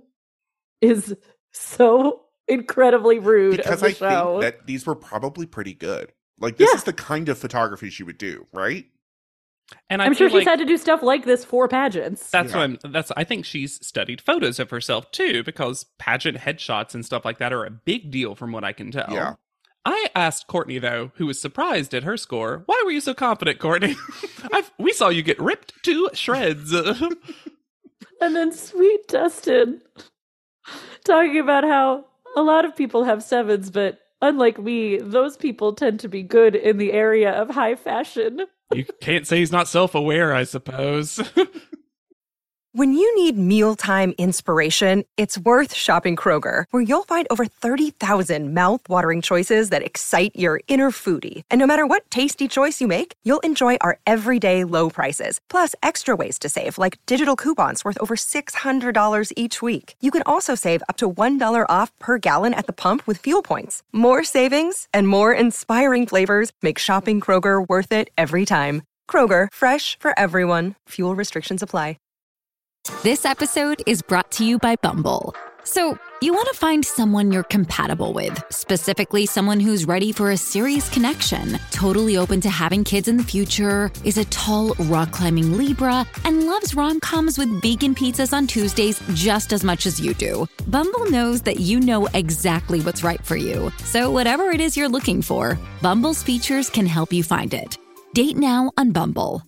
is so incredibly rude Because of the I show. think that these were probably pretty good. Like this Yeah. is the kind of photography she would do, right? And I'm sure feel she's like had to do stuff like this for pageants. that's Yeah. I think she's studied photos of herself too, because pageant headshots and stuff like that are a big deal from what I can tell. Yeah. I asked Courtney, though, who was surprised at her score, why were you so confident, Courtney? We saw you get ripped to shreds. And then sweet Dustin talking about how a lot of people have 7s, but unlike me, those people tend to be good in the area of high fashion. You can't say he's not self-aware, I suppose. When you need mealtime inspiration, it's worth shopping Kroger, where you'll find over 30,000 mouth-watering choices that excite your inner foodie. And no matter what tasty choice you make, you'll enjoy our everyday low prices, plus extra ways to save, like digital coupons worth over $600 each week. You can also save up to $1 off per gallon at the pump with fuel points. More savings and more inspiring flavors make shopping Kroger worth it every time. Kroger, fresh for everyone. Fuel restrictions apply. This episode is brought to you by Bumble. So, you want to find someone you're compatible with, specifically someone who's ready for a serious connection, totally open to having kids in the future, is a tall, rock-climbing Libra, and loves rom-coms with vegan pizzas on Tuesdays just as much as you do. Bumble knows that you know exactly what's right for you. So whatever it is you're looking for, Bumble's features can help you find it. Date now on Bumble.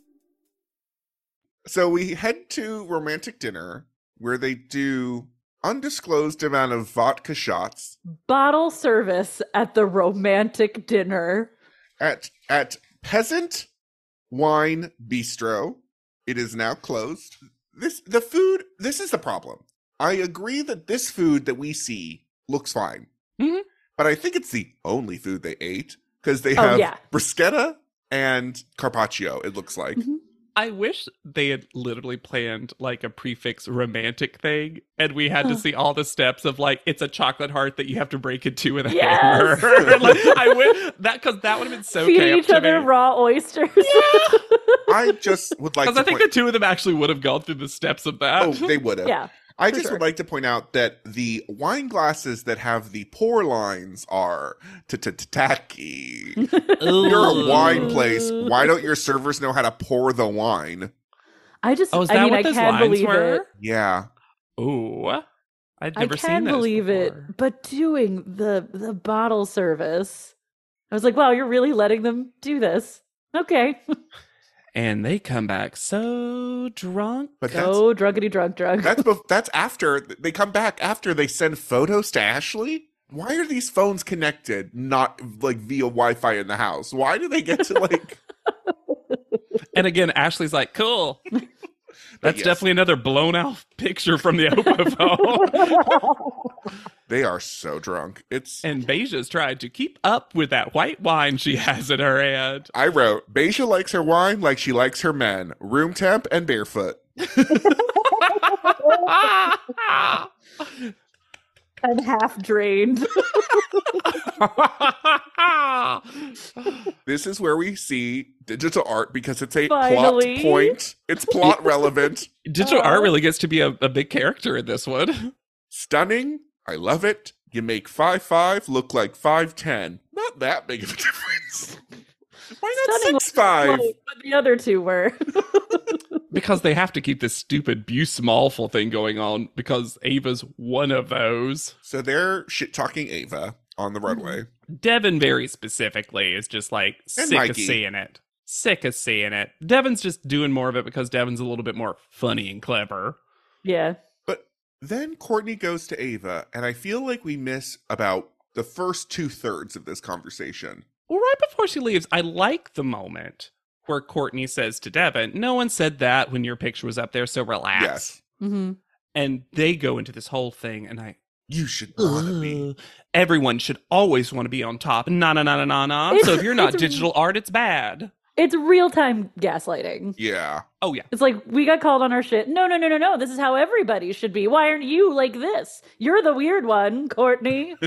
So we head to romantic dinner where they do undisclosed amount of vodka shots Bottle service at the romantic dinner. at Peasant Wine Bistro. It is now closed. This is the problem. I agree that this food that we see looks fine. Mhm. But I think it's the only food they ate because they Oh, have yeah. bruschetta and carpaccio, it looks like. Mhm. I wish they had literally planned like a prefix romantic thing, and we had to see all the steps of like it's a chocolate heart that you have to break into with a Yes! hammer. Like I wish that because that would have been so Feeding camp each to other me. raw oysters. I just would like Because to I think point- the two of them actually would have gone through the steps of that. Oh, they would have. Yeah. I for just sure. would like to point out that the wine glasses that have the pour lines are tacky. You're a wine place. Why don't your servers know how to pour the wine? I Oh, is that mean, what I those can lines believe were? it. Yeah. Ooh. I'd I never seen can those believe before. it, but doing the bottle service, I was like, wow, you're really letting them do this. Okay. And they come back so drunk. But Go druggity drunk. that's after they come back after they send photos to Ashley. Why are these phones connected? Not like via Wi-Fi in the house. Why do they get to like? And again, Ashley's like, cool. That's yes. definitely another blown out picture from the Oprah phone. They are so drunk. It's. And Beja's tried to keep up with that white wine she has in her hand. I wrote, Beja likes her wine like she likes her men, room temp and barefoot. I'm half drained. This is where we see digital art because it's a Finally. plot point. It's plot relevant. Digital art really gets to be a big character in this one. Stunning. I love it. You make 5'5" look like 5'10". Not that big of a difference. Why not Stunning 6'5"? But the other two were. Because they have to keep this stupid Smallful thing going on because Ava's one of those. So they're shit talking Ava on the runway. Devin very specifically is just like And sick of Mikey. seeing it. Sick of seeing it. Devin's just doing more of it because Devin's a little bit more funny and clever. Yeah. But then Courtney goes to Ava, and I feel like we miss about the first 2/3 of this conversation. Well, right before she leaves, I like the moment where Courtney says to Devin, no one said that when your picture was up there, so relax. Yes. Mm-hmm. And they go into this whole thing, and You should want to be. everyone should always want to be on top. Nah. It's- So if you're not it's- digital art, it's bad. It's real-time gaslighting. Yeah. Oh, yeah. It's like, we got called on our shit. No. This is how everybody should be. Why aren't you like this? You're the weird one, Courtney.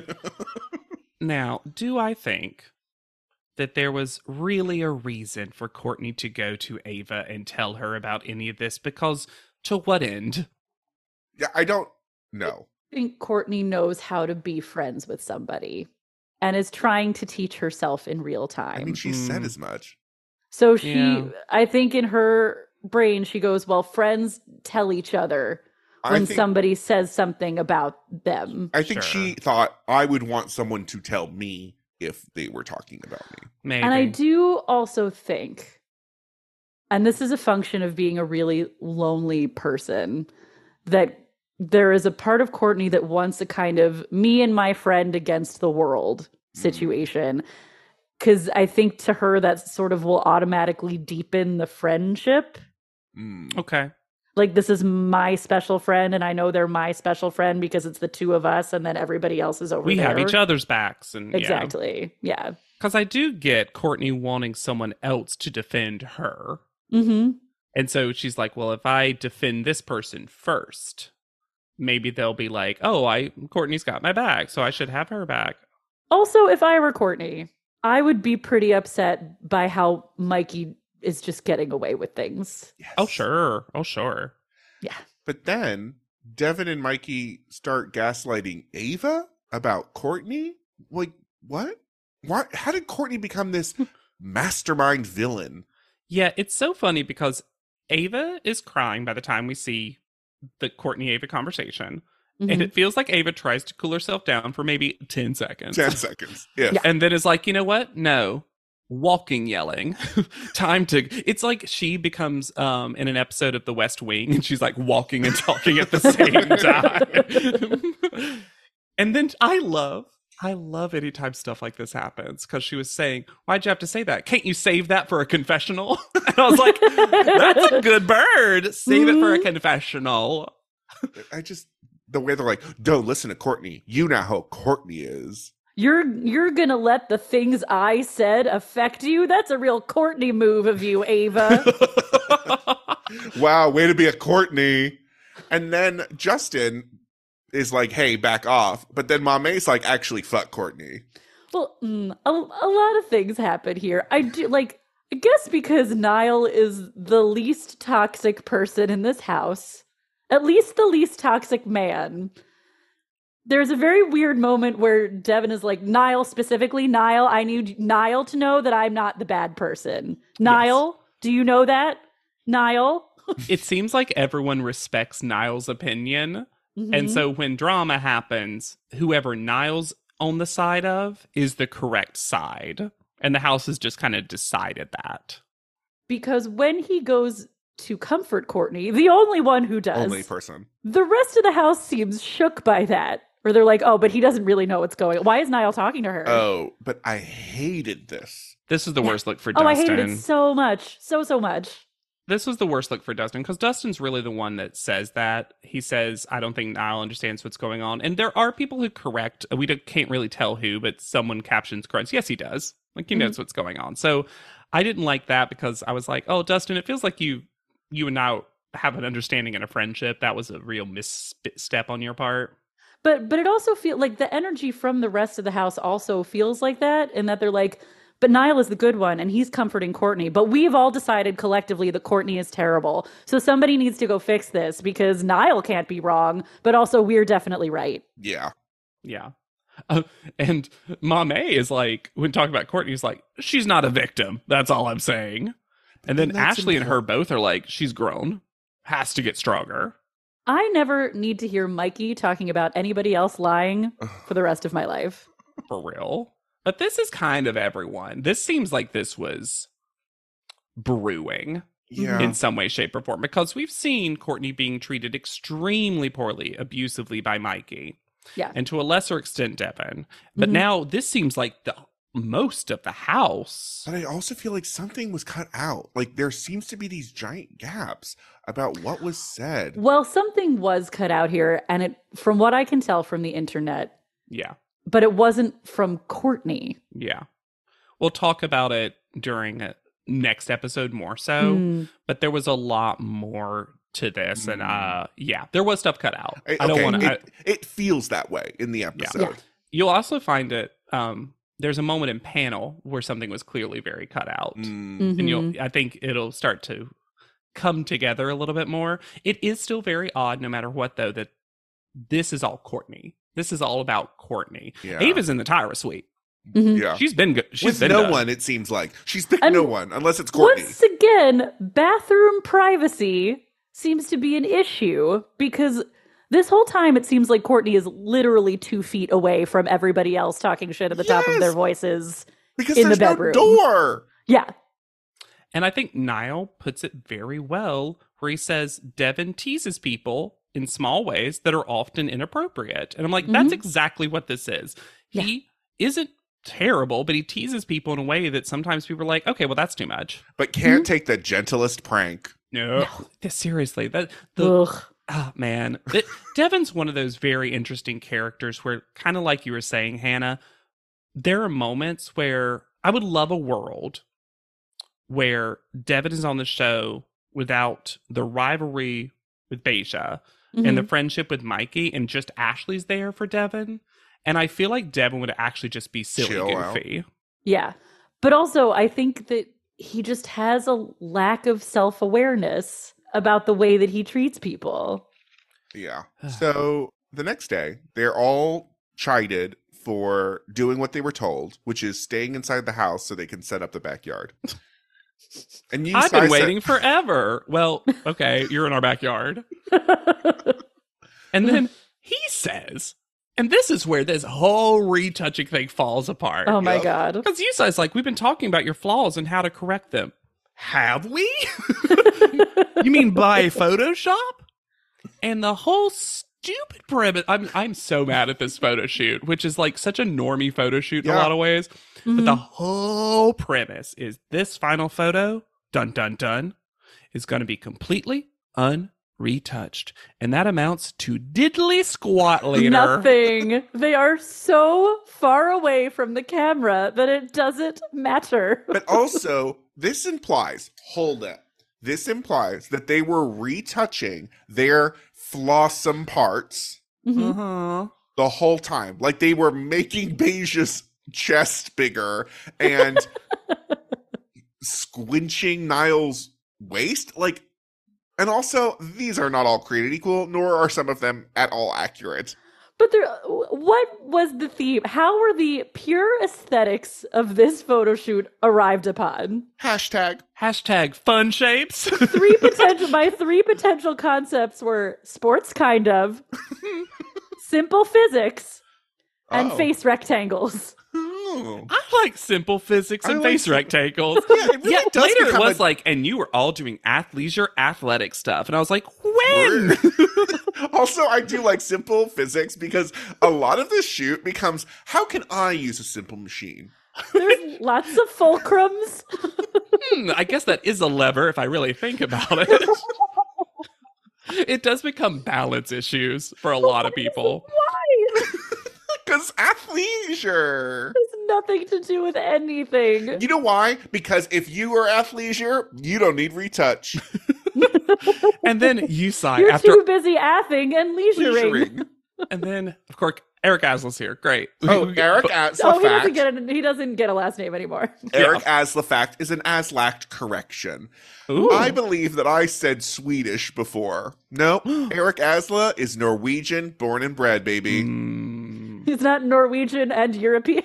Now, do I think that there was really a reason for Courtney to go to Ava and tell her about any of this? Because to what end? Yeah, I don't know. I think Courtney knows how to be friends with somebody and is trying to teach herself in real time. I mean, she said Mhm. as much. So she, Yeah. I think in her brain, she goes, well, friends tell each other when somebody says something about them. I think Sure. she thought I would want someone to tell me if they were talking about me. Maybe. And I do also think, and this is a function of being a really lonely person, that there is a part of Courtney that wants a kind of me and my friend against the world situation. Because I think to her that sort of will automatically deepen the friendship. Mm. Okay. Like, this is my special friend, and I know they're my special friend because it's the two of us, and then everybody else is over We there. have each other's backs. And Exactly. Yeah. Because I do get Courtney wanting someone else to defend her. Mm-hmm. And so she's like, well, if I defend this person first, maybe they'll be like, oh, Courtney's got my back, so I should have her back. Also, if I were Courtney, I would be pretty upset by how Mikey is just getting away with things. Yes. Oh, sure. Yeah. But then Devin and Mikey start gaslighting Ava about Courtney. Like, what? Why? How did Courtney become this mastermind villain? Yeah, it's so funny because Ava is crying by the time we see the Courtney-Ava conversation. And Mhm. it feels like Ava tries to cool herself down for maybe 10 seconds. 10 seconds. Yes. Yeah. And then is like, you know what? No. Walking, yelling. Time to. It's like she becomes in an episode of The West Wing and she's like walking and talking at the same time. And then I love anytime stuff like this happens because she was saying, why'd you have to say that? Can't you save that for a confessional? And I was like, that's a good bird. Save it for a confessional. The way they're like, don't listen to Courtney. You know how Courtney is. You're gonna let the things I said affect you? That's a real Courtney move of you, Ava. Wow, way to be a Courtney. And then Justin is like, hey, back off. But then Mame's like, actually, fuck Courtney. Well, a lot of things happen here. I guess because Niall is the least toxic person in this house, at least the least toxic man. There's a very weird moment where Devin is like, Niall specifically, Niall, I need Niall to know that I'm not the bad person. Niall, do you know that? Niall? It seems like everyone respects Niall's opinion, And so when drama happens, whoever Niall's on the side of is the correct side. And the house has just kind of decided that. Because when he goes to comfort Courtney, the only one who does, Only person. the rest of the house seems shook by that. Or they're like, oh, but he doesn't really know what's going on. Why is Niall talking to her? Oh, but I hated this. This is the worst look for Oh, I Dustin. hated it so much. So much. This was the worst look for Dustin because Dustin's really the one that says that. He says, I don't think Niall understands what's going on. And there are people who correct. Can't really tell who, but someone captions corrects. Yes, he does. Like, he knows what's going on. So I didn't like that because I was like, oh, Dustin, it feels like you and Niall have an understanding and a friendship. That was a real misstep on your part. But it also feels like the energy from the rest of the house also feels like that, in that they're like, but Niall is the good one and he's comforting Courtney. But we've all decided collectively that Courtney is terrible. So somebody needs to go fix this because Niall can't be wrong, but also we're definitely right. Yeah. Yeah. And Mame is like, when talking about Courtney, he's like, she's not a victim. That's all I'm saying. And then that's Ashley and her both are like, she's grown, has to get stronger. I never need to hear Mikey talking about anybody else lying for the rest of my life. For real. But this is kind of everyone. This seems like this was brewing Yeah. in some way, shape, or form. Because we've seen Courtney being treated extremely poorly, abusively by Mikey. Yeah. And to a lesser extent, Devin. But now this seems like the most of the house. But I also feel like something was cut out. Like, there seems to be these giant gaps about what was said. Well, something was cut out here, and it, from what I can tell from the internet, Yeah. but it wasn't from Courtney. Yeah. We'll talk about it during next episode more so. But there was a lot more to this. And yeah, there was stuff cut out. I don't want to. It feels that way in the episode. Yeah. You'll also find it. There's a moment in panel where something was clearly very cut out. And I think it'll start to come together a little bit more. It is still very odd, no matter what, though, that this is all Courtney. This is all about Courtney. Yeah. Ava's in the Tyra suite. Yeah. She's been good. She's With been no done. one, it seems like. She's picked And no one, unless it's Courtney. Once again, bathroom privacy seems to be an issue because this whole time it seems like Courtney is literally 2 feet away from everybody else talking shit at the top of their Yes. voices Because in the there's bedroom. no door. Yeah. And I think Niall puts it very well, where he says Devin teases people in small ways that are often inappropriate. And I'm like, that's exactly what this is. Yeah. He isn't terrible, but he teases people in a way that sometimes people are like, okay, well, that's too much. But can't take the gentlest prank. No. Seriously. Ugh. Oh, man. Devin's one of those very interesting characters where, kind of like you were saying, Hannah, there are moments where I would love a world where Devin is on the show without the rivalry with Beja and the friendship with Mikey, and just Ashley's there for Devin. And I feel like Devin would actually just be silly Chill out. goofy. Yeah. But also, I think that he just has a lack of self-awareness about the way that he treats people. Yeah. So the next day, they're all chided for doing what they were told, which is staying inside the house so they can set up the backyard. And you I've been said- waiting forever. Well, okay, you're in our backyard. And then he says, and this is where this whole retouching thing falls apart. Oh my Yep. God. Because Yusai's like, we've been talking about your flaws and how to correct them. Have we? You mean by Photoshop? And the whole stupid premise. I'm so mad at this photo shoot, which is like such a normie photo shoot in a Yeah. lot of ways. But the whole premise is this final photo, dun dun dun, is going to be completely unretouched. And that amounts to diddly squat later. Nothing. They are so far away from the camera that it doesn't matter. But also, this implies, hold it. This implies that they were retouching their flawsome parts Uh-huh. the whole time. Like they were making Beja's chest bigger and squinching Niall's waist. Like, and also, these are not all created equal, nor are some of them at all accurate. But what was the theme? How were the pure aesthetics of this photo shoot arrived upon? Hashtag fun shapes. My three potential concepts were sports, kind of, simple physics, and face rectangles. Oh. I like simple physics and face rectangles. Yeah, it really does later it become was like, and you were all doing athleisure athletic stuff. And I was like, when? Also, I do like simple physics because a lot of this shoot becomes, how can I use a simple machine? There's lots of fulcrums. I guess that is a lever if I really think about it. It does become balance issues for a lot of people. Why? Because athleisure. Has nothing to do with anything. You know why? Because if you are athleisure, you don't need retouch. And then Yusai, You're after too busy athing and leisuring. Leisuring. and then of course Eric Asla's here. Great. Oh, Eric Aslafact. He doesn't get a last name anymore. Eric Aslafact is an Aslact correction. Ooh. I believe that I said Swedish before. No, Eric Asla is Norwegian, born and bred, baby. He's not Norwegian and European.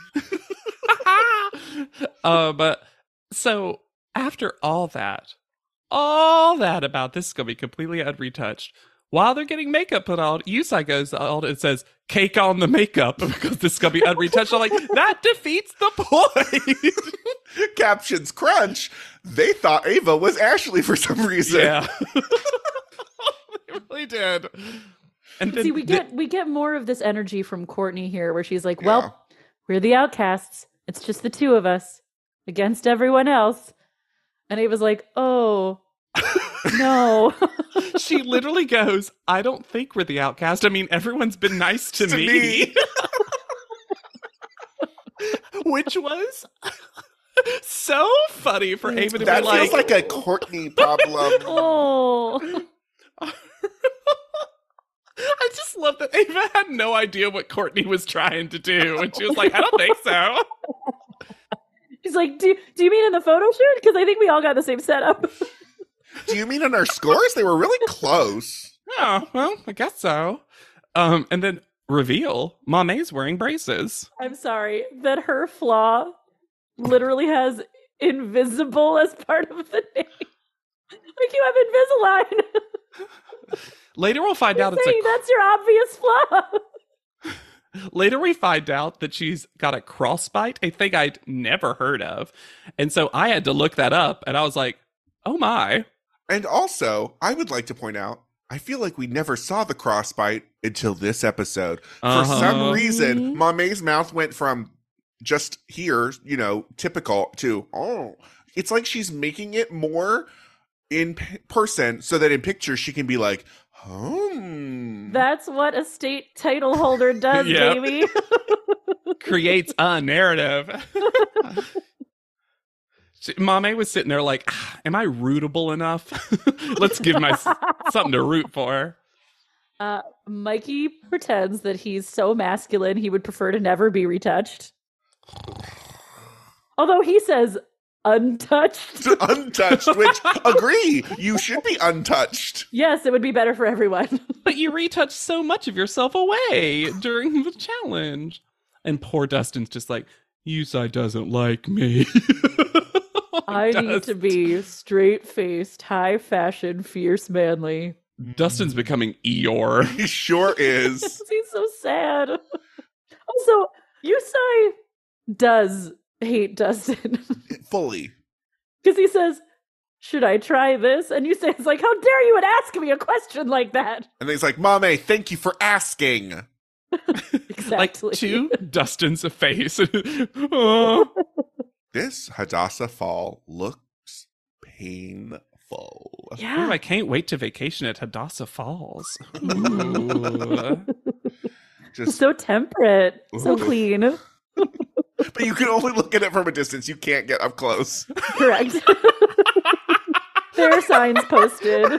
But so after all that about this is gonna be completely unretouched. While they're getting makeup put on, Yusai goes out and says, "Cake on the makeup," because this is gonna be unretouched. I'm like, that defeats the point. Captions crunch. They thought Ava was Ashley for some reason. Yeah, they really did. And then See, we get more of this energy from Courtney here, where she's like, "Well, Yeah. we're the outcasts. It's just the two of us against everyone else." And Ava's like, "Oh, no." she literally goes, "I don't think we're the outcast. I mean, everyone's been nice to me." Which was so funny for Ava to That be feels like a Courtney problem. Oh. I just love that Ava had no idea what Courtney was trying to do. And she was like, "I don't think so." She's like, do you mean in the photo shoot? Because I think we all got the same setup. Do you mean on our scores? They were really close. Oh, well, I guess so. And then reveal, Mame's wearing braces. I'm sorry that her flaw literally has invisible as part of the name. Like, you have Invisalign. Later we'll find out That's your obvious flaw. Later we find out that she's got a crossbite, a thing I'd never heard of. And so I had to look that up, and I was like, oh my. And also, I would like to point out, I feel like we never saw the crossbite until this episode. For some reason, Mame's mouth went from just here, typical, to, oh. It's like she's making it more in person so that in pictures she can be like, That's what a state title holder does, Yep. baby. Creates a narrative. Mame was sitting there like, am I rootable enough? Let's give something to root for. Mikey pretends that he's so masculine he would prefer to never be retouched. Although he says untouched. Untouched, which, agree, you should be untouched. Yes, it would be better for everyone. But you retouched so much of yourself away during the challenge. And poor Dustin's just like, Yusai doesn't like me. I need to be straight-faced, high-fashion, fierce, manly. Dustin's becoming Eeyore. He sure is. He's so sad. Also, Yusai does hate Dustin. Fully. Because he says, should I try this? And Yusai's like, how dare you ask me a question like that? And then he's like, Mame, thank you for asking. Exactly. Like to Dustin's face. Oh. This Hadassah fall looks painful. Yeah. Ooh, I can't wait to vacation at Hadassah Falls. Ooh. Just, So temperate. So Ooh. clean. but you can only look at it from a distance. You can't get up close. Correct. There are signs posted.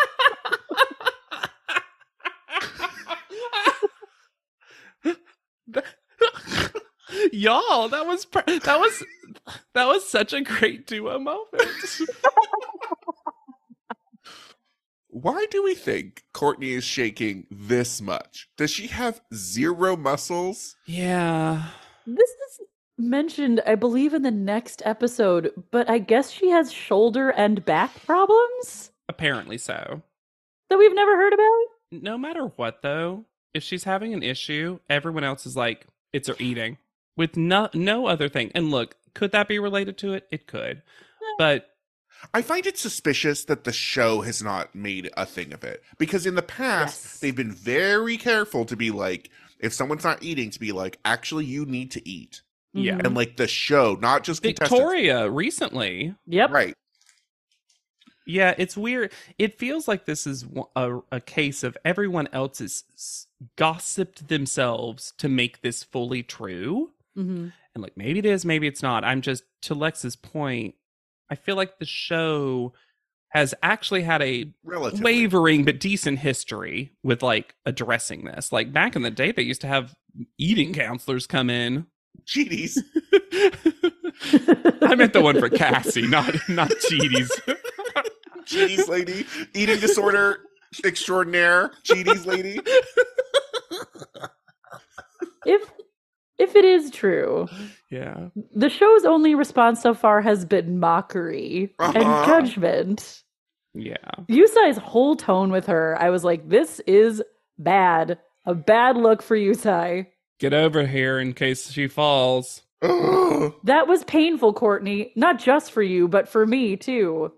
Y'all, that was such a great duo moment. why do we think Courtney is shaking this much? Does she have zero muscles? Yeah. This is mentioned, I believe, in the next episode, but I guess she has shoulder and back problems Apparently so. that we've never heard about. No matter what, though, if she's having an issue, everyone else is like, it's her eating. With no other thing. And look, could that be related to it? It could. But I find it suspicious that the show has not made a thing of it. Because in the past, Yes. they've been very careful to be like, if someone's not eating, to be like, actually, you need to eat. yeah. And like the show, not just contestants. Victoria recently. Yep. Right. Yeah, it's weird. It feels like this is a case of everyone else has gossiped themselves to make this fully true. Mm-hmm. And like, maybe it is, maybe it's not. I'm just, to Lex's point, I feel like the show has actually had a Relatively. wavering but decent history with like addressing this. Like back in the day, they used to have eating counselors come in. Cheaties. I meant the one for Cassie, not Cheaties. Cheaties lady. Eating disorder extraordinaire. Cheaties lady. If it is true, Yeah. the show's only response so far has been mockery and Uh-huh. judgment. Yeah. Yusai's whole tone with her, I was like, this is bad. A bad look for Yusai. Get over here in case she falls. Ugh. That was painful, Courtney. Not just for you, but for me, too.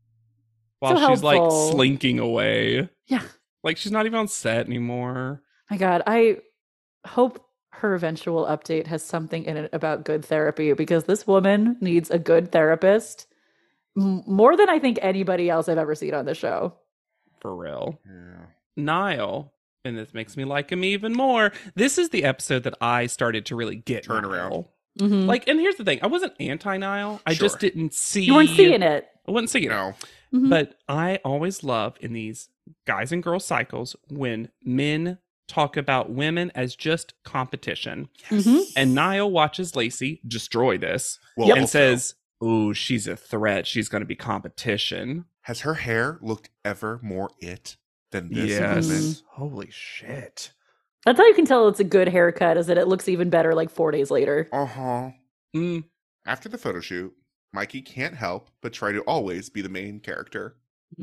While So she's like helpful. slinking away. Yeah. Like she's not even on set anymore. My God, I hope her eventual update has something in it about good therapy because this woman needs a good therapist more than I think anybody else I've ever seen on the show. For real. Yeah. Niall. And this makes me like him even more. This is the episode that I started to really get Turn Niall. around. Mhm. Like, and here's the thing. I wasn't anti-Niall. I Sure. just didn't see... You weren't seeing it. I wasn't seeing it. No. Mhm. But I always love in these guys and girls cycles when men talk about women as just competition. Mhm. And Niall watches Lacey destroy this Well, and also, says, oh, she's a threat. She's going to be competition. has her hair looked ever more it than this Yes. moment? Holy shit. That's how you can tell it's a good haircut, is that it looks even better like 4 days later. Uh-huh. Mm. After the photo shoot, Mikey can't help but try to always be the main character.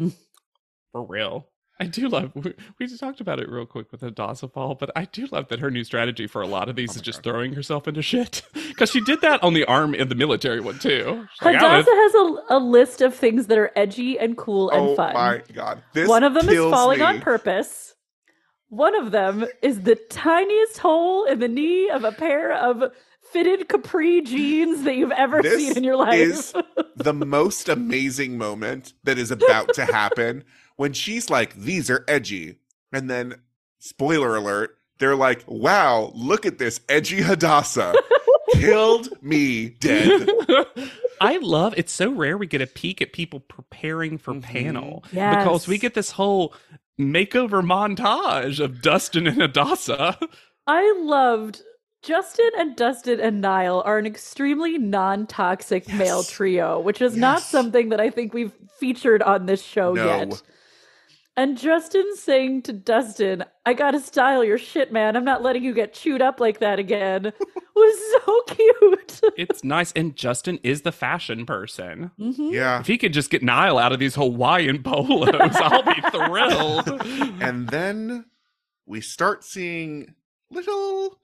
For real. I do love, we just talked about it real quick with Hadassah Fall, but I do love that her new strategy for a lot of these Oh is my just God. throwing herself into shit. Because she did that on the arm in the military one too. She's like, Hadassah has a list of things that are edgy and cool and Oh fun. my god. This One of them is kills falling me. on purpose. One of them is the tiniest hole in the knee of a pair of fitted capri jeans that you've ever This seen in your life. is the most amazing moment that is about to happen when she's like, these are edgy. And then, spoiler alert, they're like, wow, look at this edgy Hadassah. Killed me dead. I love it's so rare we get a peek at people preparing for Mhm. panel Yes. because we get this whole makeover montage of Dustin and Hadassah. I loved Justin and Dustin and Niall are an extremely non-toxic Yes. male trio, which is not Yes. something that I think we've featured on this show No. yet. And Justin saying to Dustin, I gotta style your shit, man. I'm not letting you get chewed up like that again, was so cute. It's nice, and Justin is the fashion person. Mhm. Yeah. If he could just get Niall out of these Hawaiian polos, I'll be thrilled. And then we start seeing little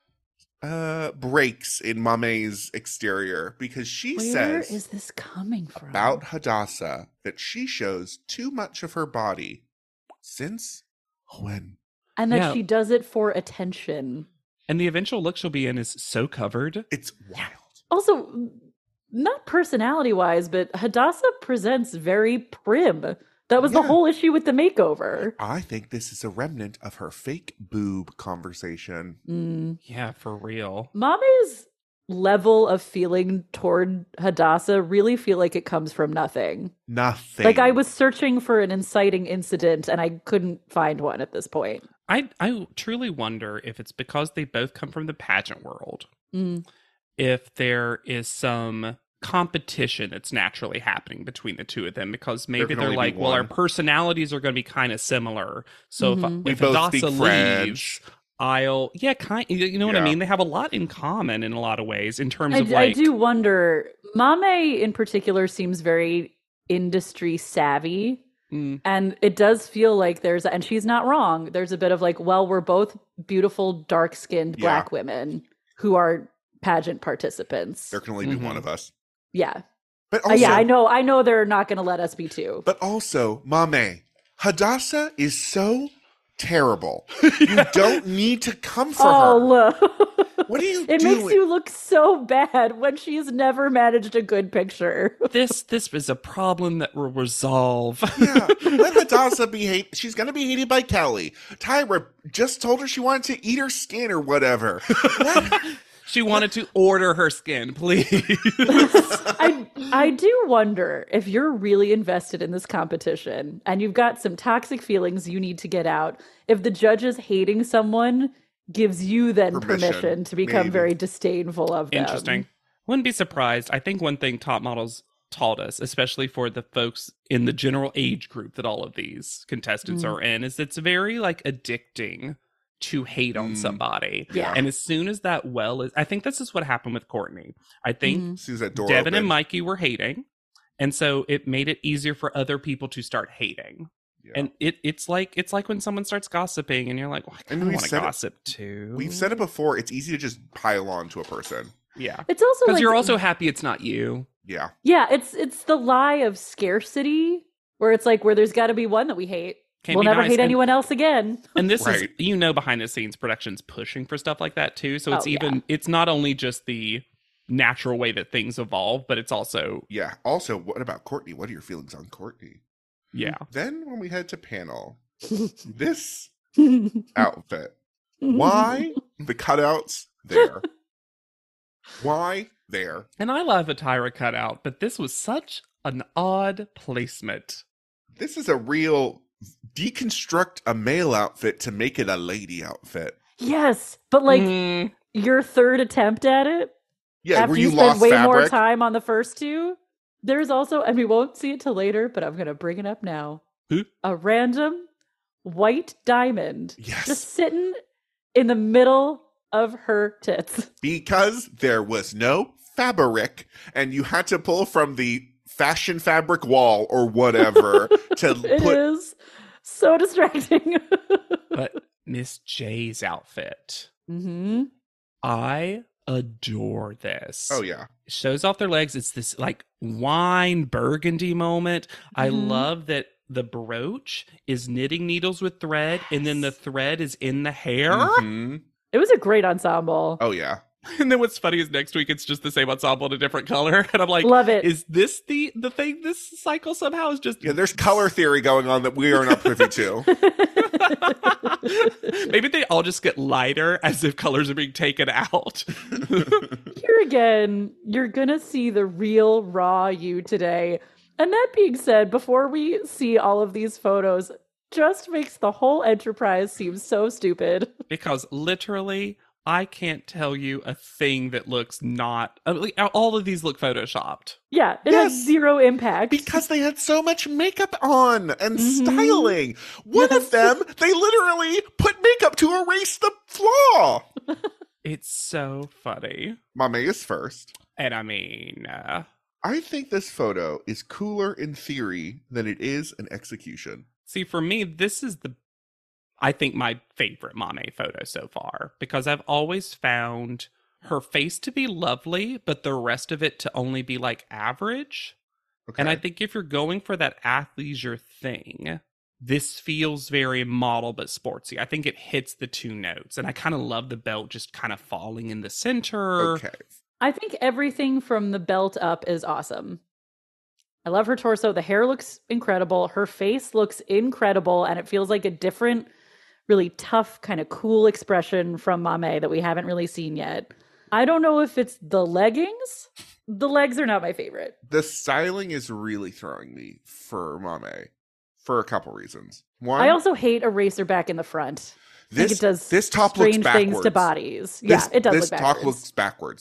breaks in Mame's exterior because she Where says is this coming from? about Hadassah that she shows too much of her body. Since when? And that Yeah. she does it for attention. And the eventual look she'll be in is so covered. It's wild. Also, not personality wise, but Hadassah presents very prim. That was the Yeah. whole issue with the makeover. I think this is a remnant of her fake boob conversation. Yeah, for real. Mame's level of feeling toward Hadassah really feel like it comes from nothing. Nothing. Like I was searching for an inciting incident and I couldn't find one at this point. I truly wonder if it's because they both come from the pageant world. Mm. If there is some competition that's naturally happening between the two of them, because maybe can they're only be like, well, our one. personalities are going to be kind of similar. So Mhm. if both Hadassah speak French. leaves, you know what I Yeah. mean? They have a lot in common in a lot of ways in terms of I like, do wonder. Mame in particular seems very industry savvy. mm, And it does feel like and she's not wrong. There's a bit of like, well, we're both beautiful, dark-skinned Yeah. Black women who are pageant participants. There can only be one Mhm. of us. Yeah. But also, Yeah, I know they're not going to let us be two. But also, Mame, Hadassah is so terrible. You don't need to come for Oh, her. look. What are you It doing? makes you look so bad when she's never managed a good picture. this is a problem that will resolve. Yeah, let Hadassah be hate. She's gonna be hated by Kelly. Tyra just told her she wanted to eat her skin or whatever. She wanted to order her skin, please. I do wonder if you're really invested in this competition and you've got some toxic feelings you need to get out, if the judges hating someone gives you then permission to become maybe. very disdainful of them. Interesting. Wouldn't be surprised. I think one thing Top Models taught us, especially for the folks in the general age group that all of these contestants are in, is it's very like addicting to hate on somebody. Yeah. And as soon as that I think this is what happened with Courtney. I think Mhm. As soon as that door Devin and opened. Mikey were hating. And so it made it easier for other people to start hating. Yeah. And it's like when someone starts gossiping and you're like, well, I kind of we've want to said it- gossip too. We've said it before. It's easy to just pile on to a person. Yeah. It's also Because like you're also happy it's not you. Yeah. yeah, it's the lie of scarcity where it's like where there's got to be one that we hate. Can't We'll be never nice. hate And- anyone else again. And this Right. is, behind the scenes production's pushing for stuff like that too. So it's Oh, yeah. it's not only just the natural way that things evolve, but it's also, Yeah. Also, what about Courtney? What are your feelings on Courtney? yeah. Then when we head to panel, this outfit. Why the cutouts there? Why there? And I love a Tyra cutout, but this was such an odd placement. This is a real deconstruct a male outfit to make it a lady outfit. Yes, but like Mm, your third attempt at it Yeah, after where you you spent lost way more fabric. time on the first two. There's also, and we won't see it till later, but I'm gonna bring it up now. Who? A random white diamond Yes. just sitting in the middle of her tits. Because there was no fabric and you had to pull from the fashion fabric wall or whatever to It put is so distracting. but Miss J's outfit, hmm I adore this. Oh yeah. It shows off their legs. It's this like wine burgundy moment. I Mhm. love that the brooch is knitting needles with thread, and then the thread is in the hair. Mhm. It was a great ensemble. Oh yeah. And then what's funny is next week it's just the same ensemble in a different color. And I'm like, Love it. is this the thing this cycle somehow is just Yeah, there's color theory going on that we are not privy to. maybe they all just get lighter as if colors are being taken out. Here again, you're gonna see the real raw you today. And that being said, before we see all of these photos, just makes the whole enterprise seem so stupid. Because literally, I can't tell you a thing that looks not. All of these look photoshopped. Yeah, it Yes. has zero impact. Because they had so much makeup on and Mhm. styling. One Yes. of them, they literally put makeup to erase the flaw. It's so funny. Mame is first. And I mean, I think this photo is cooler in theory than it is in execution. see, for me, this is I think my favorite Mame photo so far, because I've always found her face to be lovely, but the rest of it to only be like average. Okay. And I think if you're going for that athleisure thing, this feels very model but sportsy. I think it hits the two notes. And I kind of love the belt just kind of falling in the center. Okay. I think everything from the belt up is awesome. I love her torso. The hair looks incredible. Her face looks incredible. And it feels like a different, really tough, kind of cool expression from Mame that we haven't really seen yet. I don't know if it's the leggings. The legs are not my favorite. The styling is really throwing me for Mame for a couple reasons. One, I also hate a racer back in the front. I think this it does this top looks strange backwards. things to bodies. Yeah, it does This look top backwards. looks backwards.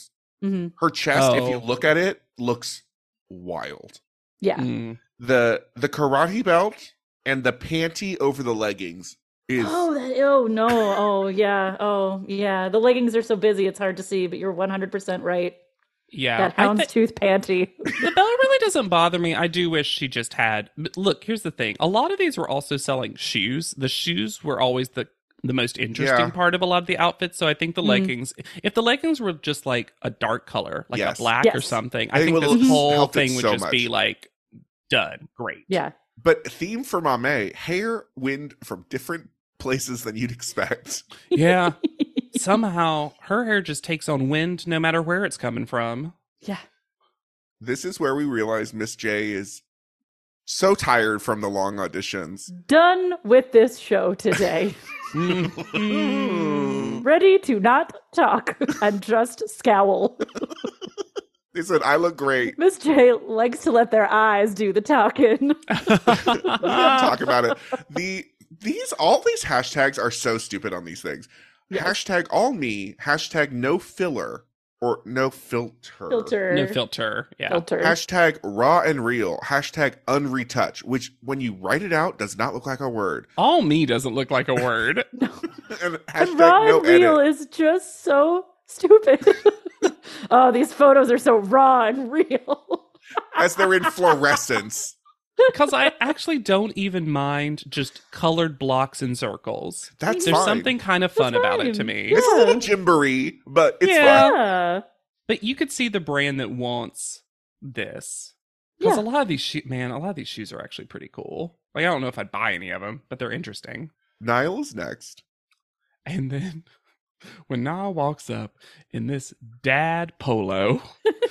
Hmm. Her chest, if you Oh. look at it, looks wild. Yeah. Mm. The karate belt and the panty over the leggings is Oh no. Oh yeah. The leggings are so busy it's hard to see, but you're 100% right. Yeah. That I houndstooth panty. The belt really doesn't bother me. I do wish she just had. But look, here's the thing. A lot of these were also selling shoes. The shoes were always the most interesting Yeah. part of a lot of the outfits. So I think the Mhm. leggings, if the leggings were just like a dark color, like Yes. a black or Yes. something, I I think think it would this look- whole help it thing would so just be much. like done. Great. Yeah. but theme for Mame, hair wind from different places than you'd expect. Yeah. Somehow her hair just takes on wind no matter where it's coming from. Yeah. This is where we realize Miss J is so tired from the long auditions. Done with this show today. Mm. Ready to not talk and just scowl. They said, I look great. Miss J likes to let their eyes do the talking. We didn't talk about it. All these hashtags are so stupid on these things. Yes. Hashtag all me, hashtag no filler or no filter. Filter. No filter. Yeah. Filter. Hashtag raw and real. Hashtag unretouch, which when you write it out does not look like a word. All me doesn't look like a word. No. And And hashtag raw no and real edit. is just so stupid. Oh, these photos are so raw and real. As they're in fluorescence. Because I actually don't even mind just colored blocks and circles. That's There's fine. something kind of fun about it to fine. me. Yeah. It's a little gimbery, but it's Yeah. fine. Yeah. But you could see the brand that wants this. Because Yeah. a lot of these shoes are actually pretty cool. Like, I don't know if I'd buy any of them, but they're interesting. Niall is next. And then when Niall walks up in this dad polo,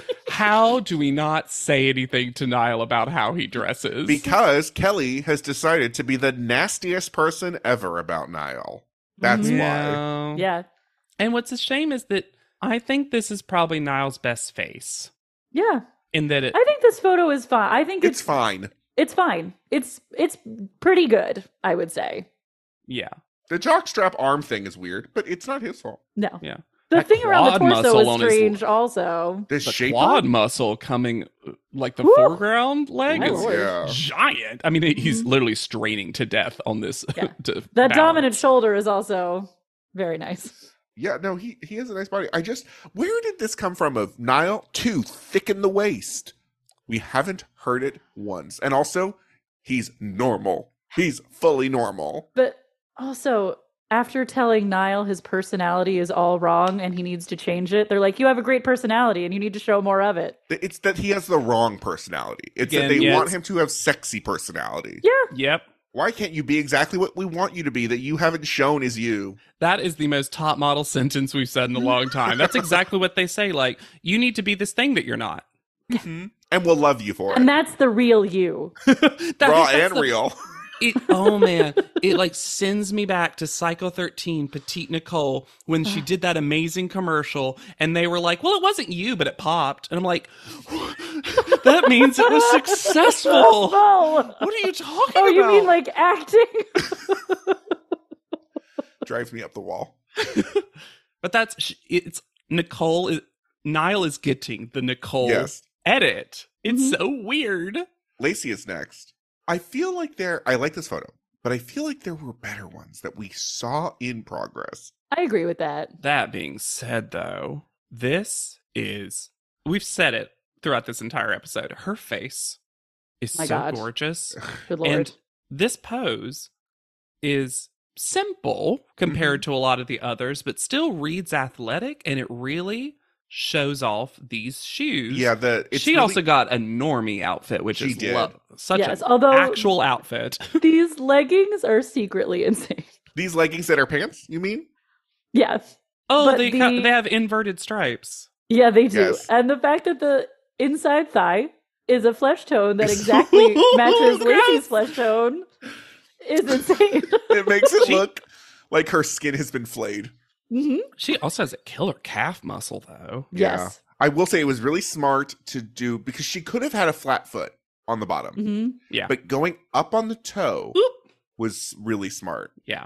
how do we not say anything to Niall about how he dresses? Because Kelly has decided to be the nastiest person ever about Niall. That's Mhm. why. Yeah. Yeah. And what's a shame is that I think this is probably Niall's best face. Yeah. In that it I think this photo is fine. I think It's fine. it's fine. It's pretty good, I would say. yeah. The jockstrap arm thing is weird, but it's not his fault. No. Yeah. The That thing around the quad torso muscle is on his- strange also. The The shape quad muscle coming like the Woo! foreground leg My is lord. Yeah. giant. I mean, he's literally straining to death on this. Yeah. to That balance. dominant shoulder is also very nice. Yeah, no, he has a nice body. Where did this come from of Niall too thick in the waist? We haven't heard it once. And also, he's normal. He's fully normal. But also, after telling Niall his personality is all wrong and he needs to change it, they're like, you have a great personality and you need to show more of it. It's that he has the wrong personality. It's that Again, they yeah, want it's- him to have sexy personality. Yeah. Yep. Why can't you be exactly what we want you to be that you haven't shown is you? That is the most top model sentence we've said in a long time. That's exactly what they say. Like, you need to be this thing that you're not. And we'll love you for And it. that's the real you. Raw and real. Oh man, it like sends me back to Psycho 13, Petite Nicole, when she did that amazing commercial and they were like, well, it wasn't you, but it popped. And I'm like, that means it was successful. Oh, What are you talking oh, about? you mean like acting? Drives me up the wall. But it's Niall is getting the Nicole Yes. edit. It's Mhm. so weird. Lacey is next. I feel like I like this photo, but I feel like there were better ones that we saw in progress. I agree with that. That being said, though, we've said it throughout this entire episode. Her face is My so God. gorgeous. Good Lord. And this pose is simple compared to a lot of the others, but still reads athletic, and it really shows off these shoes. Yeah, She also got a normie outfit, which She is did. such Yes, an although- actual outfit. These leggings are secretly insane. these leggings that are pants, you mean? Yeah. Oh, But they the- they have inverted stripes. Yeah, they do. Yes. And the fact that the inside thigh is a flesh tone that exactly matches Gross. Lacey's flesh tone is insane. It makes it She- look like her skin has been flayed. Hmm. She also has a killer calf muscle, though. Yes. I will say it was really smart to do because she could have had a flat foot on the bottom, Hmm. Yeah. but going up on the toe Oop. was really smart. Yeah.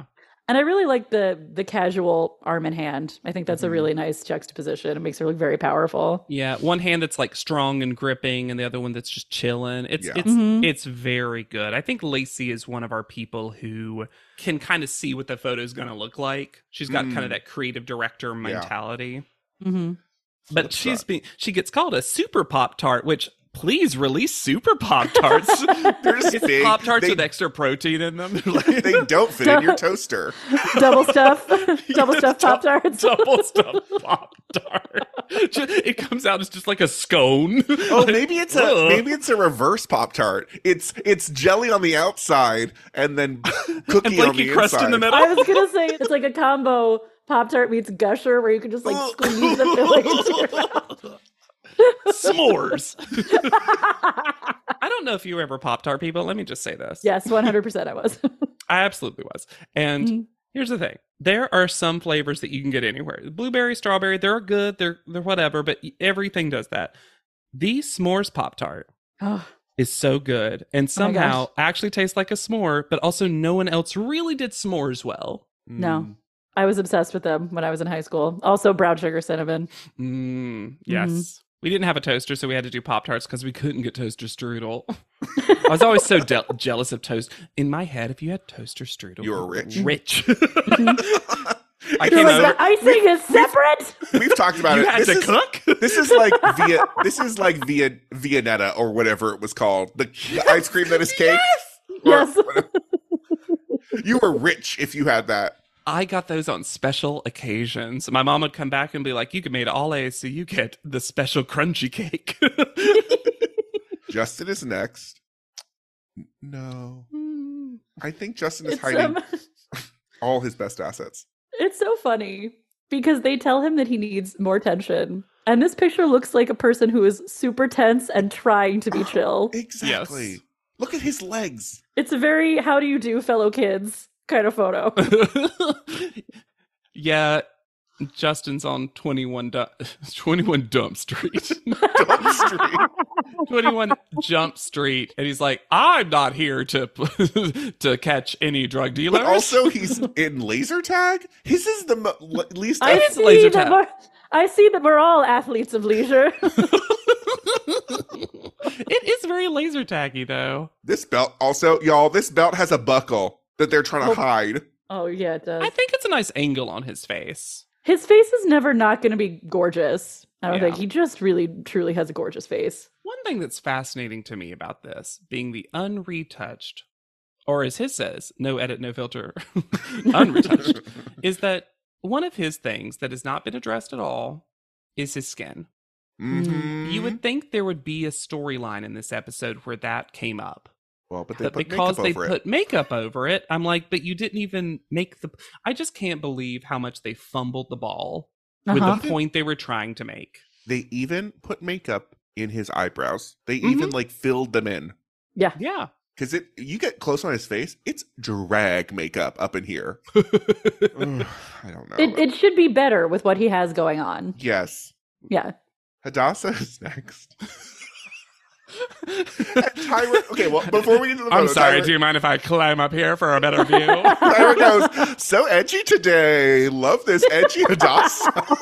And I really like the casual arm and hand. I think that's a really nice juxtaposition. It makes her look very powerful. Yeah, one hand that's like strong and gripping, and the other one that's just chilling. It's Yeah. it's very good. I think Lacey is one of our people who can kind of see what the photo's going to look like. She's got kind of that creative director mentality. Mm-hmm. But she gets called a super Pop-Tart, which please release super Pop-Tarts. They're just It's big. Pop-Tarts They- with extra protein in them. They're like They don't fit in your toaster. Double stuff, double stuff Pop-Tarts. double stuffed Pop-Tart. It comes out as just like a scone. Oh, maybe it's a reverse Pop Tart. It's jelly on the outside and then cookie and on blanky the crust inside. in the middle. I was gonna say it's like a combo Pop-Tart meets Gusher, where you can just like squeeze the filling into your mouth. S'mores. I don't know if you were ever Pop-Tart people. Let me just say this. Yes, 100% I was. I absolutely was. And here's the thing. There are some flavors that you can get anywhere. Blueberry, strawberry, they're good. They're whatever, but everything does that. The s'mores Pop-Tart Oh, is so good and my somehow actually tastes like a s'more, but also no one else really did s'mores well. no. I was obsessed with them when I was in high school. Also brown sugar cinnamon. Yes. We didn't have a toaster, so we had to do Pop-Tarts because we couldn't get toaster strudel. I was always so jealous of toast. In my head, if you had toaster strudel, You were rich. Rich. I You're came like, over. the icing is separate. We've talked about You it. had to is, cook? This is like Viennetta or whatever it was called. The ice cream that is cake. Yes. You were rich if you had that. I got those on special occasions. My mom would come back and be like, you can made all A's, so you get the special crunchy cake. Justin is next. No. I think Justin is It's, hiding all his best assets. it's so funny because they tell him that he needs more tension. And this picture looks like a person who is super tense and trying to be chill. Exactly. Yes. Look at his legs. It's a very how do you do, fellow kids kind of photo. Yeah, Justin's on 21 Dump Street. Dump Street. 21 Jump Street. And he's like, I'm not here to to catch any drug dealers. But also, he's in laser tag. His is the least. I It's laser tag. I see that we're all athletes of leisure. It is very laser taggy, though. This belt also, y'all. This belt has a buckle that they're trying to hide. Oh yeah, it does. I think it's a nice angle on his face. His face is never not going to be gorgeous. I don't Yeah. think he just really truly has a gorgeous face. One thing that's fascinating to me about this being the unretouched, or as his says, no edit, no filter, unretouched, is that one of his things that has not been addressed at all is his skin. Mm-hmm. You would think there would be a storyline in this episode where that came up. Well, but they But put because makeup they over put it. makeup over it, I'm like, but you didn't even make the. I just can't believe how much they fumbled the ball with Uh-huh. the point they were trying to make. They even put makeup in his eyebrows. They even like filled them in. Yeah. Yeah. Because you get close on his face, it's drag makeup up in here. Ugh, I don't know. It should be better with what he has going on. Yes. Yeah. Hadassah is next. Tyra, okay, well, before we get to the I'm photo, sorry. Tyra, Do you mind if I climb up here for a better view? Tyra goes, so edgy today. Love this edgy Hadassah.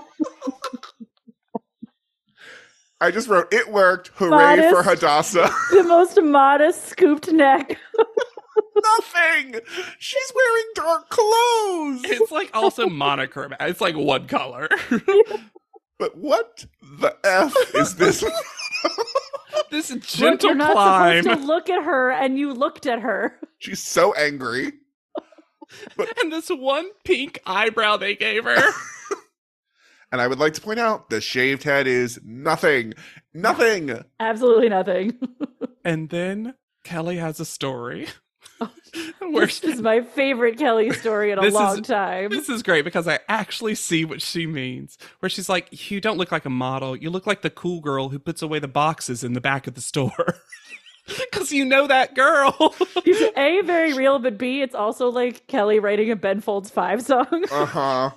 I just wrote, it worked. Hooray for Modest. Hadassah. The most modest scooped neck. Nothing. She's wearing dark clothes. It's like also monochrome. It's like one color. But what the F is this? This Look, gentle you're not climb. supposed to look at her, and you looked at her. She's so angry. And this one pink eyebrow they gave her. And I would like to point out the shaved head is nothing. Nothing. Absolutely nothing. And then Kelly has a story. Where This is my favorite Kelly story in a This is- long time. This is great because I actually see what she means. Where she's like, you don't look like a model. You look like the cool girl who puts away the boxes in the back of the store. Because you know that girl. She's A, very real, but B, it's also like Kelly writing a Ben Folds 5 song. Uh-huh.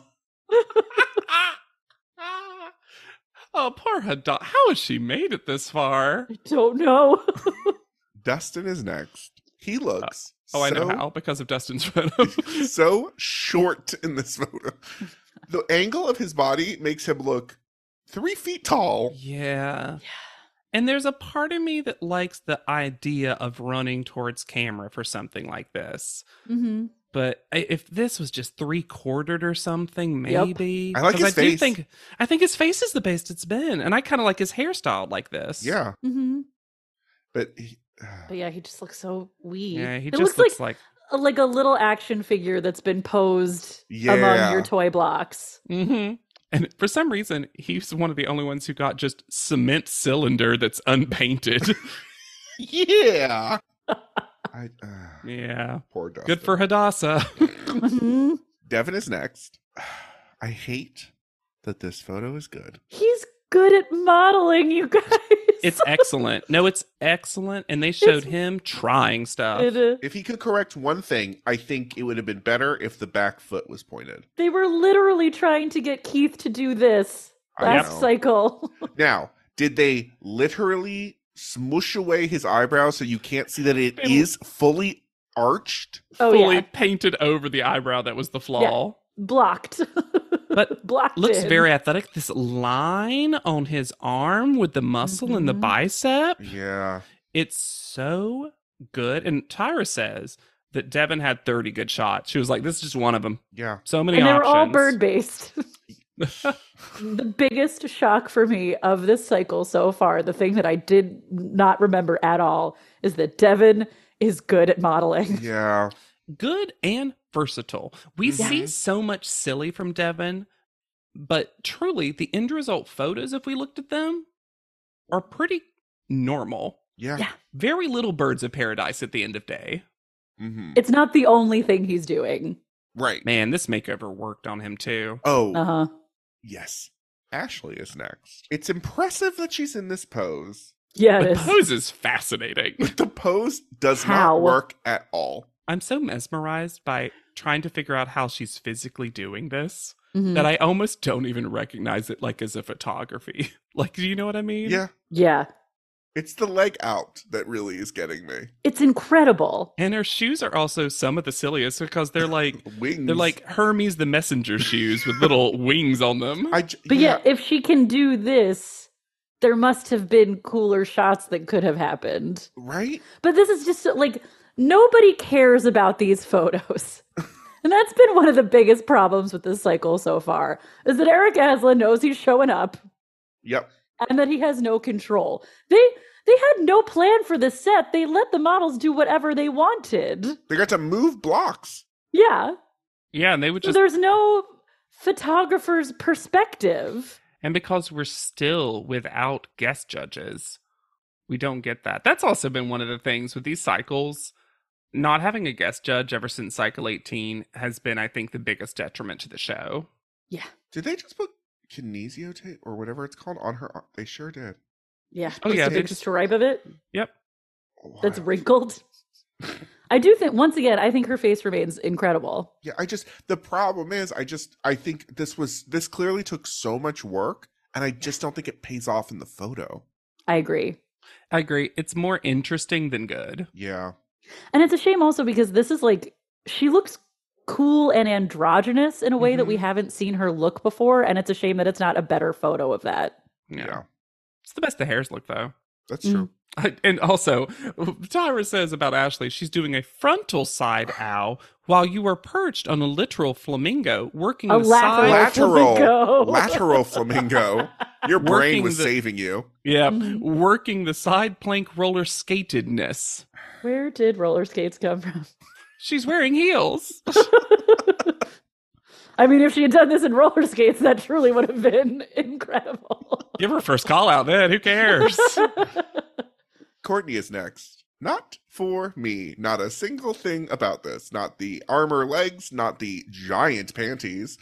Oh, poor Hadad. How has she made it this far? Don't know. Dustin is next. He looks Oh, I know So- how, because of Dustin's photo. So short in this photo. The angle of his body makes him look 3 feet tall. Yeah. And there's a part of me that likes the idea of running towards camera for something like this. Mm-hmm. But if this was just 3/4 or something, Yep. maybe. I like 'Cause his face. I think his face is the best it's been, and I kind of like his hairstyle like this. Yeah, Mm-hmm. but he, But yeah, he just looks so weak. Yeah, he it just looks looks like. like a little action figure that's been posed Yeah. among your toy blocks. Mm-hmm. And for some reason, he's one of the only ones who got just cement cylinder that's unpainted. yeah. Yeah. Poor Dustin. Good for Hadassah. Mhm. Devin is next. I hate that this photo is good. He's good at modeling, you guys. It's excellent. No, it's excellent. And they showed It's- him trying stuff. If he could correct one thing, I think it would have been better if the back foot was pointed. They were literally trying to get Keith to do this I last know. cycle. Now, did they literally smoosh away his eyebrows so you can't see that it They- is fully arched? Oh Fully yeah, painted over the eyebrow that was the flaw. blocked. But blocked. Looks in. very athletic. This line on his arm with the muscle and the Mhm. bicep. Yeah. It's so good. And Tyra says that Devin had 30 good shots. She was like, this is just one of them. Yeah. So many and they were all options. bird based. The biggest shock for me of this cycle so far, the thing that I did not remember at all, is that Devin is good at modeling. Yeah. Good and versatile. We Mhm. see so much silly from Devin, but truly, the end result photos, if we looked at them, are pretty normal. Yeah. Yeah. Very little birds of paradise at the end of day. hmm It's not the only thing he's doing. Right. Man, this makeover worked on him too. Oh, Uh-huh. yes. Ashley is next. It's impressive that she's in this pose, Yeah, it The is. pose is fascinating. but the pose does How? not work at all. I'm so mesmerized by trying to figure out how she's physically doing this Mhm. that I almost don't even recognize it like as a photography. Like, do you know what I mean? Yeah. Yeah. It's the leg out that really is getting me. It's incredible. And her shoes are also some of the silliest because they're like Wings. they're like Hermes the messenger shoes with little wings on them. But yeah, if she can do this, there must have been cooler shots that could have happened. right? But this is just like nobody cares about these photos. And that's been one of the biggest problems with this cycle so far, is that Eric Aslan knows he's showing up Yep. and that he has no control. They had no plan for this set. They let the models do whatever they wanted. They got to move blocks. Yeah. Yeah, and they would So just there's no photographer's perspective. and because we're still without guest judges, we don't get that. That's also been one of the things with these cycles. Not having a guest judge ever since cycle 18 has been, I think, the biggest detriment to the show. Yeah. Did they just put kinesio tape or whatever it's called on her arm? They sure did. Yeah. Oh, yeah, Just a they big just- stripe of it Yep. that's Wild. wrinkled. I do think, once again, I think her face remains incredible. Yeah, the problem is I think this clearly took so much work, and I just don't think it pays off in the photo. I agree. I agree. It's more interesting than good. Yeah. And it's a shame also because this is like, she looks cool and androgynous in a way that we Mhm. haven't seen her look before. And it's a shame that it's not a better photo of that. Yeah. It's the best the hairs look, though. That's true. And also, Tyra says about Ashley, she's doing a frontal side ow while you are perched on a literal flamingo working A the lateral. side. Flamingo. Lateral flamingo. Your brain Working was the- saving you. Yeah, Mhm. working the side plank roller skatedness. Where did roller skates come from? She's wearing heels. I mean, if she had done this in roller skates, that truly would have been incredible. Give her first call out then. Who cares? Courtney is next. Not for me. Not a single thing about this. Not the armor legs, not the giant panties.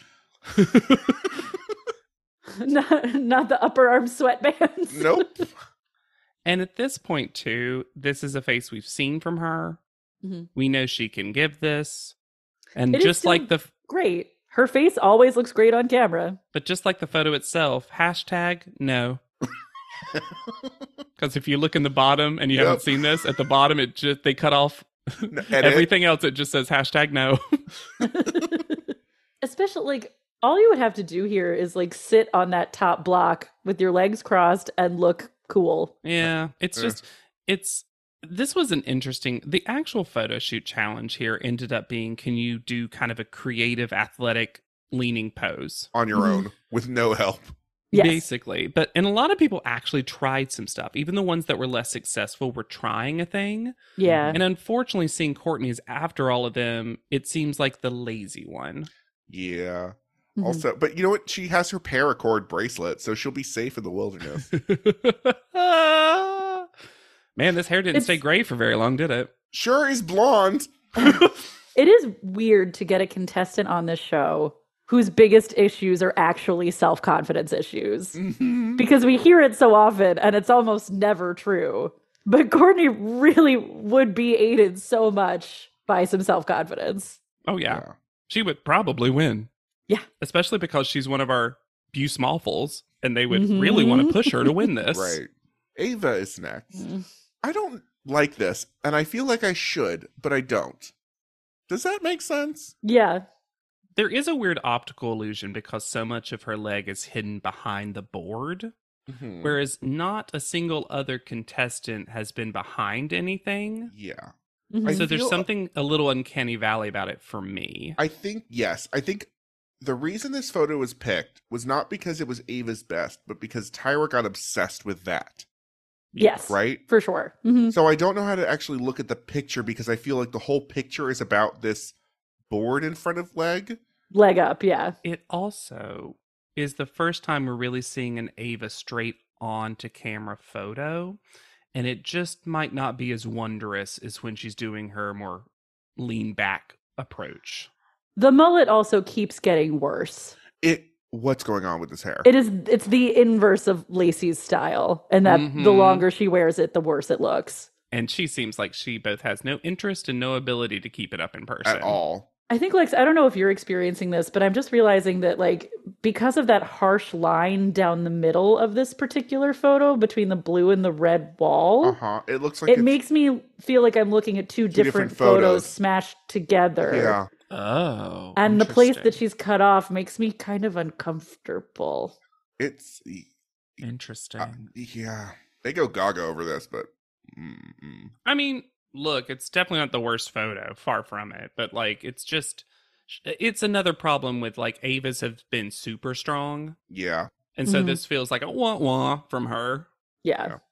not the upper arm sweatbands. Nope. And at this point, too, this is a face we've seen from her. Mhm. We know she can give this. And It is just still like the Great. Her face always looks great on camera. but just like the photo itself, hashtag no. Because if you look in the bottom and you Yep. haven't seen this, at the bottom it just they cut off Edit. Everything else, it just says hashtag no. Especially, like, all you would have to do here is, like, sit on that top block with your legs crossed and look cool. Yeah, it's just, this was an interesting, the actual photo shoot challenge here ended up being, can you do kind of a creative, athletic, leaning pose? On your own, with no help. Yes. Basically. And a lot of people actually tried some stuff. Even the ones that were less successful were trying a thing. Yeah. And unfortunately, seeing Courtney's after all of them, it seems like the lazy one. Yeah. Mhm. Also, but you know what? She has her paracord bracelet, so she'll be safe in the wilderness. Man, this hair didn't stay gray for very long, did it? Sure is blonde. It is weird to get a contestant on this show whose biggest issues are actually self-confidence issues. Mhm. Because we hear it so often and it's almost never true. But Courtney really would be aided so much by some self-confidence. Oh, yeah. She would probably win. Yeah. Especially because she's one of our few smallfuls, and they would really want to push her to win this. Right. Ava is next. Mm. I don't like this, and I feel like I should, but I don't. Does that make sense? Yeah. There is a weird optical illusion because so much of her leg is hidden behind the board, Mhm. whereas not a single other contestant has been behind anything. Yeah. Mhm. So there's feel- something a little uncanny valley about it for me. I think, yes. I think the reason this photo was picked was not because it was Ava's best, but because Tyra got obsessed with that, Yes. right? For sure. Mhm. So I don't know how to actually look at the picture because I feel like the whole picture is about this board in front of leg. Leg up, yeah. It also is the first time we're really seeing an Ava straight on to camera photo, and it just might not be as wondrous as when she's doing her more lean back approach. The mullet also keeps getting worse. What's going on with this hair? It's the inverse of Lacey's style, and that the Mhm. longer she wears it, the worse it looks. And she seems like she both has no interest and no ability to keep it up in person. At all. I think, Lex, I don't know if you're experiencing this, but I'm just realizing that, like, because of that harsh line down the middle of this particular photo between the blue and the red wall, Uh-huh. It looks like it it's, makes me feel like I'm looking at two different photos smashed together. Yeah. Oh. And the place that interesting. she's cut off makes me kind of uncomfortable. It's Interesting. yeah. They go gaga over this, but I mean, look, it's definitely not the worst photo, far from it, but like it's another problem with like Ava's have been super strong, yeah. and so Mhm. this feels like a wah-wah from her. Yeah. Yeah.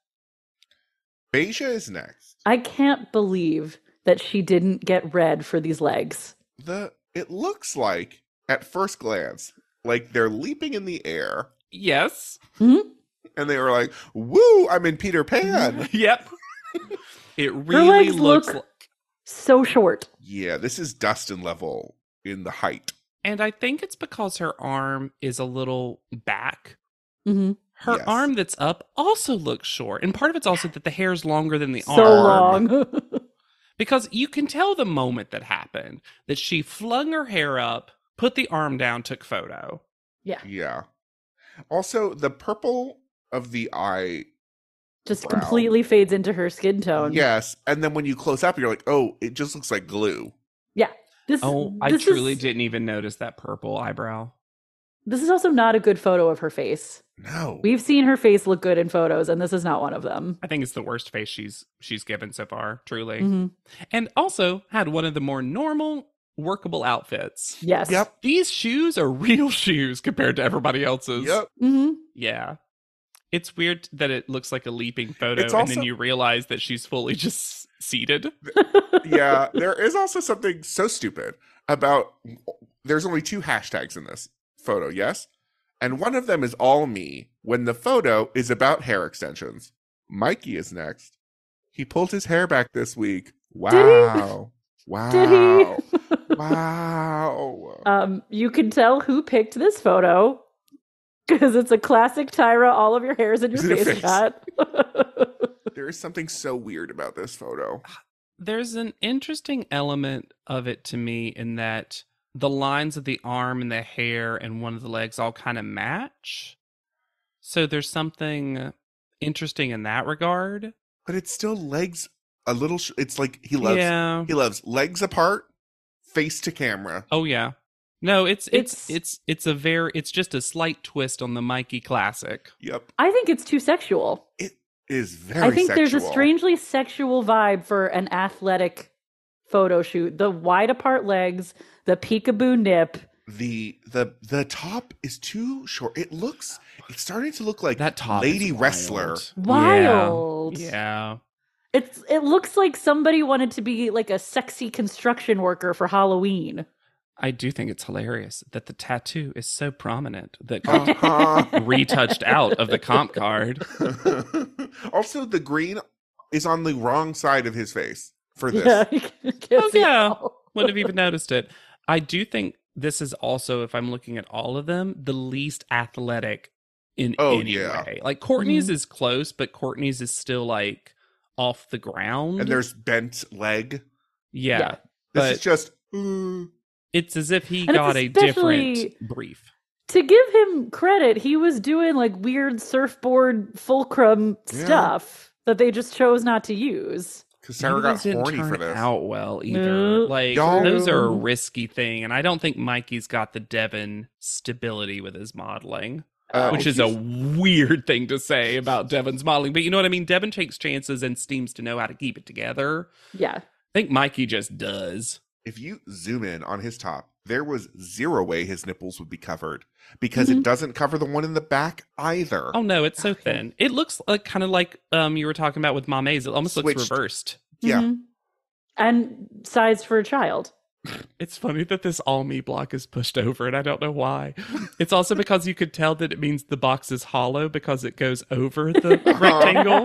Beja is next. I can't believe that she didn't get red for these legs. It looks like at first glance like they're leaping in the air Yes. and they were like, "Woo, I'm in Peter Pan." Yep. It Her really legs looks look like, so short. Yeah, this is Dustin level in the height. and I think it's because her arm is a little back. Mm-hmm. Her Yes. arm that's up also looks short, and part of it's also that the hair's longer than the So arm. long. Because you can tell the moment that happened that she flung her hair up, put the arm down, took photo. Yeah. Yeah. Also, the purple of the eye, Just Wow. completely fades into her skin tone. yes, and then when you close up, you're like, "Oh, it just looks like glue." Yeah. This, Oh, I this truly is, didn't even notice that purple eyebrow. This is also not a good photo of her face. No. We've seen her face look good in photos, and this is not one of them. I think it's the worst face she's given so far, truly. Mhm. And also had one of the more normal, workable outfits. Yes. Yep. These shoes are real shoes compared to everybody else's. Yep. hmm Yeah. It's weird that it looks like a leaping photo, It's and also- then you realize that she's fully just seated. Yeah, there is also something so stupid about there's only 2 hashtags in this photo, yes? And one of them is all me when the photo is about hair extensions. Mikey is next. He pulled his hair back this week. Wow. Wow. Did he? Wow. You can tell who picked this photo because it's a classic Tyra, all of your hairs in your In your face face. shot. There is something so weird about this photo. There's an interesting element of it to me in that the lines of the arm and the hair and one of the legs all kind of match. So there's something interesting in that regard. But it's still legs a little. It's like he loves. Yeah. He loves legs apart, face to camera. Oh yeah. No, it's just a slight twist on the Mikey classic. Yep, I think it's too sexual. it is very. I think there's a sexual. strangely sexual vibe for an athletic photo shoot. The wide apart legs, the peekaboo nip. The top is too short. It's starting to look like That top lady is wrestler. Wild. Yeah. It looks like somebody wanted to be like a sexy construction worker for Halloween. I do think it's hilarious that the tattoo is so prominent that Uh-huh. got retouched out of the comp card. Also, the green is on the wrong side of his face for this. Yeah, you can't Oh, see it yeah. all. Wouldn't have even noticed it. I do think this is also, if I'm looking at all of them, the least athletic in Oh, any yeah. way. Like Courtney's Mhm. is close, but Courtney's is still like off the ground. And there's bent leg. yeah, Yeah. This but is just. it's as if he And it's got a especially- different brief. To give him credit, he was doing like weird surfboard fulcrum Yeah. stuff that they just chose not to use. Because Sarah Maybe got those didn't horny for turn this. out well either. No. Like Y'all- those are a risky thing, and I don't think Mikey's got the Devin stability with his modeling. Which is a weird thing to say about Devin's modeling. But you know what I mean? Devin takes chances and seems to know how to keep it together. Yeah. I think Mikey just does. If you zoom in on his top, there was zero way his nipples would be covered because Mhm. it doesn't cover the one in the back either. Oh no, it's so thin. It looks like kind of like you were talking about with Mame's. It almost looks Switched. reversed. Yeah. Mhm. And sized for a child. It's funny that this all me block is pushed over, and I don't know why. It's also because you could tell that it means the box is hollow because it goes over the rectangle.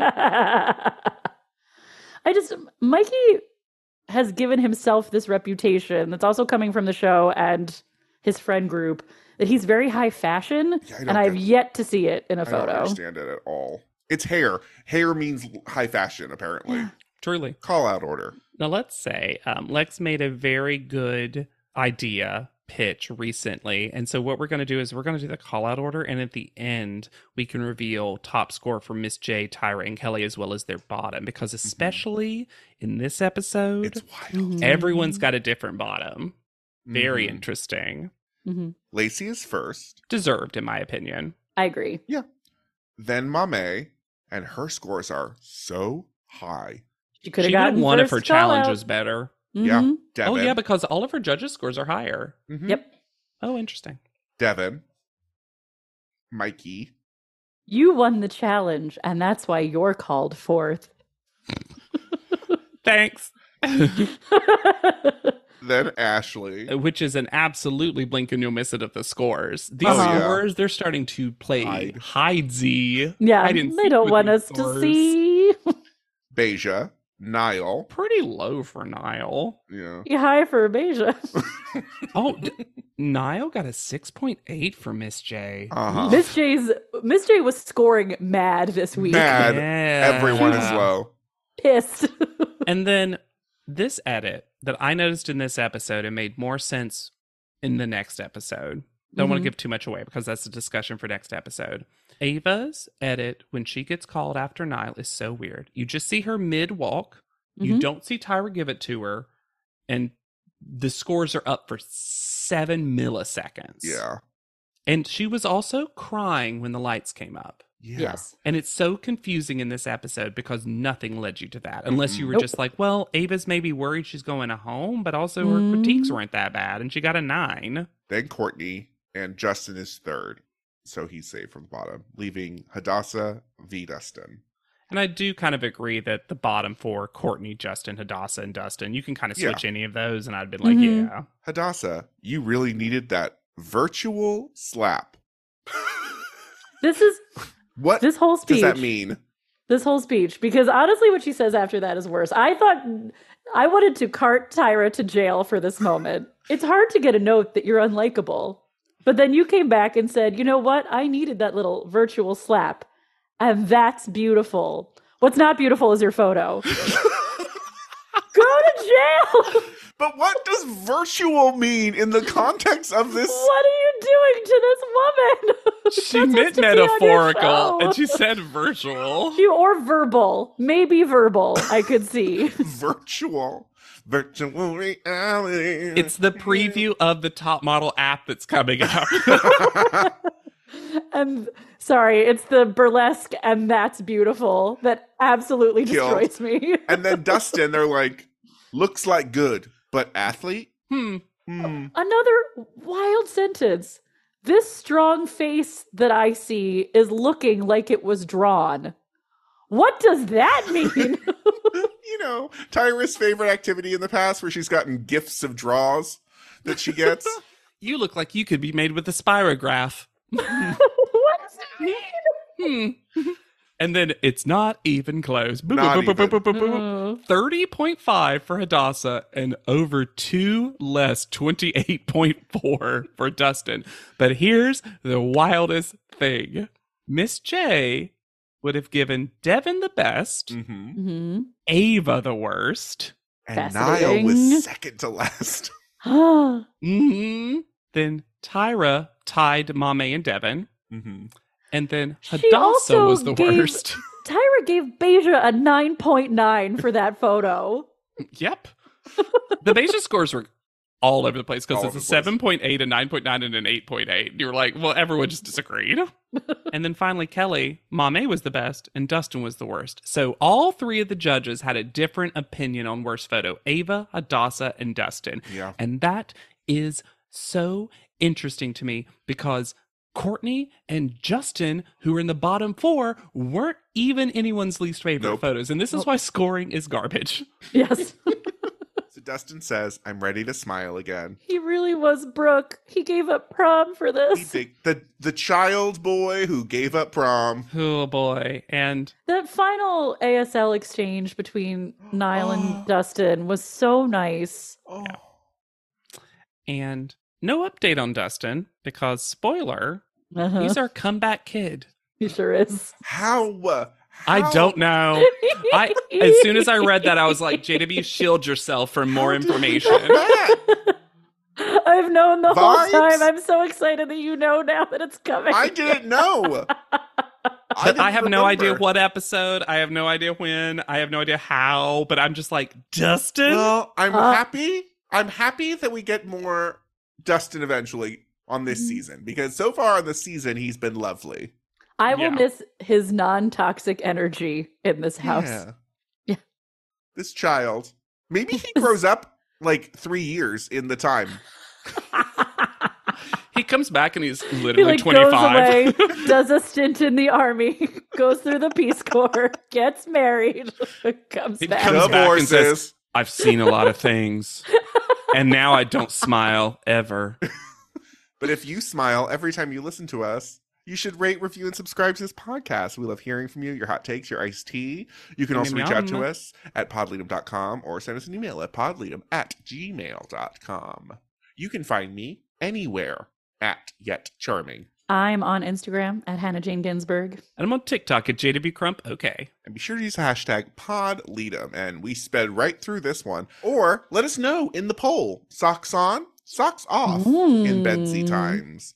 Mikey has given himself this reputation that's also coming from the show and his friend group that he's very high fashion, Yeah, I don't and I've get- yet to see it in a I don't photo. understand it at all. It's hair. Hair means high fashion, apparently. Truly. Call out order. Now, let's say Lex made a very good idea pitch recently. And so what we're going to do is we're going to do the call out order. And at the end, we can reveal top score for Miss J, Tyra, and Kelly, as well as their bottom. Because especially in this episode, It's wild. Mhm. everyone's got a different bottom. Very Mhm. interesting. Mhm. Lacey is first, Deserved, in my opinion. I agree. then Mame, and her scores are so high. She could She have could have gotten won if her first call out. challenge was better. Yeah. Mhm. Devin. Oh, yeah, because all of her judges' scores are higher. Mhm. Yep. Oh, interesting. Devin. Mikey. You won the challenge, and that's why you're called fourth. Thanks. Then Ashley. Which is an absolutely blink and you'll miss it of the scores. These Oh, yeah. scores, they're starting to play Hide. hidesy. Yeah, hide and they seek don't with want these us to scores. see. Beja. Niall. Pretty low for Niall. Yeah. You high for a Beja. Oh, Niall got a 6.8 for Miss J. Uh-huh. Miss J was scoring mad this week. Mad. Yeah. Everyone is low. Pissed. And then this edit that I noticed in this episode and made more sense in the next episode. Don't want to Mhm. give too much away because that's a discussion for next episode. Ava's edit when she gets called after Niall is so weird. You just see her mid walk. You Mhm. don't see Tyra give it to her. And the scores are up for 7 milliseconds. Yeah. And she was also crying when the lights came up. Yeah. Yes. And it's so confusing in this episode because nothing led you to that. Unless you were Nope. just like, well, Ava's maybe worried she's going home, but also her Mm. critiques weren't that bad. And she got a 9. Then Courtney, and Justin is third. So he's saved from the bottom, leaving Hadassah v. Dustin. And I do kind of agree that the bottom 4, Courtney, Justin, Hadassah, and Dustin, you can kind of Yeah. switch any of those. And I'd be like, Mhm. yeah. Hadassah, you really needed that virtual slap. What This whole speech. does that mean? This whole speech, because honestly, what she says after that is worse. I thought I wanted to cart Tyra to jail for this moment. It's hard to get a note that you're unlikable. But then you came back and said, you know what? I needed that little virtual slap. And that's beautiful. What's not beautiful is your photo. Go to jail. But what does virtual mean in the context of this? What are you doing to this woman? She That's meant supposed to be on your metaphorical, show. and she said virtual. Or verbal. Maybe verbal, I could see. Virtual reality. It's the preview of the Top Model app that's coming up. And sorry, it's the burlesque and that's beautiful that absolutely Killed. destroys me. And then Dustin, they're like, looks like good, but athlete? Another wild sentence. This strong face that I see is looking like it was drawn. What does that mean? You know, Tyra's favorite activity in the past where she's gotten gifts of draws that she gets. You look like you could be made with a spirograph. What does it mean? And then it's not even close. Boop, Not boop, boop, even. boop, boop, boop, boop. 30.5 for Hadassah and over 2 less, 28.4 for Dustin. But here's the wildest thing. Miss J would have given Devin the best, Mm-hmm. Ava the worst, And Niall Fascinating. was second to last. then Tyra tied Mame and Devin, and then She Hadassah also was the gave- worst. Tyra gave Beja a 9.9 for that photo. Yep. The Beja scores were all over the place because All it's over a the place. 7.8, a 9.9, and an 8.8. You were like, well, everyone just disagreed. And then finally, Kelly, Mame was the best, and Dustin was the worst. So all three of the judges had a different opinion on worst photo: Ava, Hadassah, and Dustin. Yeah. And that is so interesting to me because Courtney and Justin, who were in the bottom 4, weren't even anyone's least favorite Nope. photos. And this is why scoring is garbage. Yes. So Dustin says, I'm ready to smile again. He really was Brooke. He gave up prom for this. The child boy who gave up prom. Oh boy. And That final ASL exchange between Niall and Dustin was so nice. Oh. And no update on Dustin because, spoiler, Uh-huh. he's our comeback kid. He sure is. How? I don't know. As soon as I read that, I was like, JW, shield yourself for more information. I've known the whole Vibes? time. I'm so excited that you know now that it's coming. I didn't know. But I have no idea remember. what episode. I have no idea when. I have no idea how. But I'm just like, Dustin? Well, I'm happy. I'm happy that we get more Dustin eventually on this season because so far on the season he's been lovely. I will Yeah. miss his non-toxic energy in this house. Yeah. This child. Maybe he grows up like 3 years in the time. He comes back and he's He literally goes 25. away, does a stint in the army, goes through the Peace Corps, gets married, comes He back. comes back and says, Divorces. I've seen a lot of things. And now I don't smile ever. But if you smile every time you listen to us, you should rate, review, and subscribe to this podcast. We love hearing from you, your hot takes, your iced tea. You can also reach out to us at podleadum.com or send us an email at podleadum@gmail.com. You can find me anywhere at Yet Charming. I'm on Instagram at Hannah Jane Ginsburg. And I'm on TikTok at JW Crump. Okay. And be sure to use the hashtag PodLeadum. And we sped right through this one. Or let us know in the poll. Socks on, socks off in Bedsy times.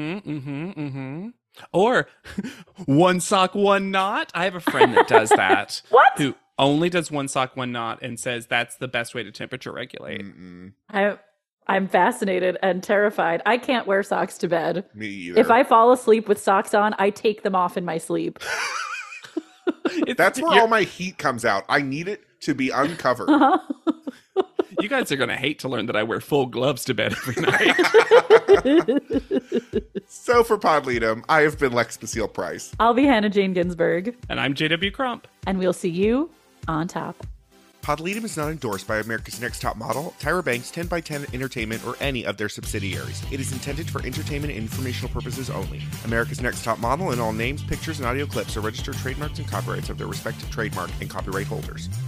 Or one sock, one knot. I have a friend that does that. What? Who only does one sock, one knot and says that's the best way to temperature regulate. I'm fascinated and terrified. I can't wear socks to bed. Me either. If I fall asleep with socks on, I take them off in my sleep. That's where all my heat comes out. I need it to be uncovered. You guys are going to hate to learn that I wear full gloves to bed every night. So for Podleadum, I have been Lex Basile Price. I'll be Hannah Jane Ginsburg, And I'm JW Crump. and we'll see you on top. Podleadum is not endorsed by America's Next Top Model, Tyra Banks, 10x10 Entertainment, or any of their subsidiaries. It is intended for entertainment and informational purposes only. America's Next Top Model and all names, pictures, and audio clips are registered trademarks and copyrights of their respective trademark and copyright holders.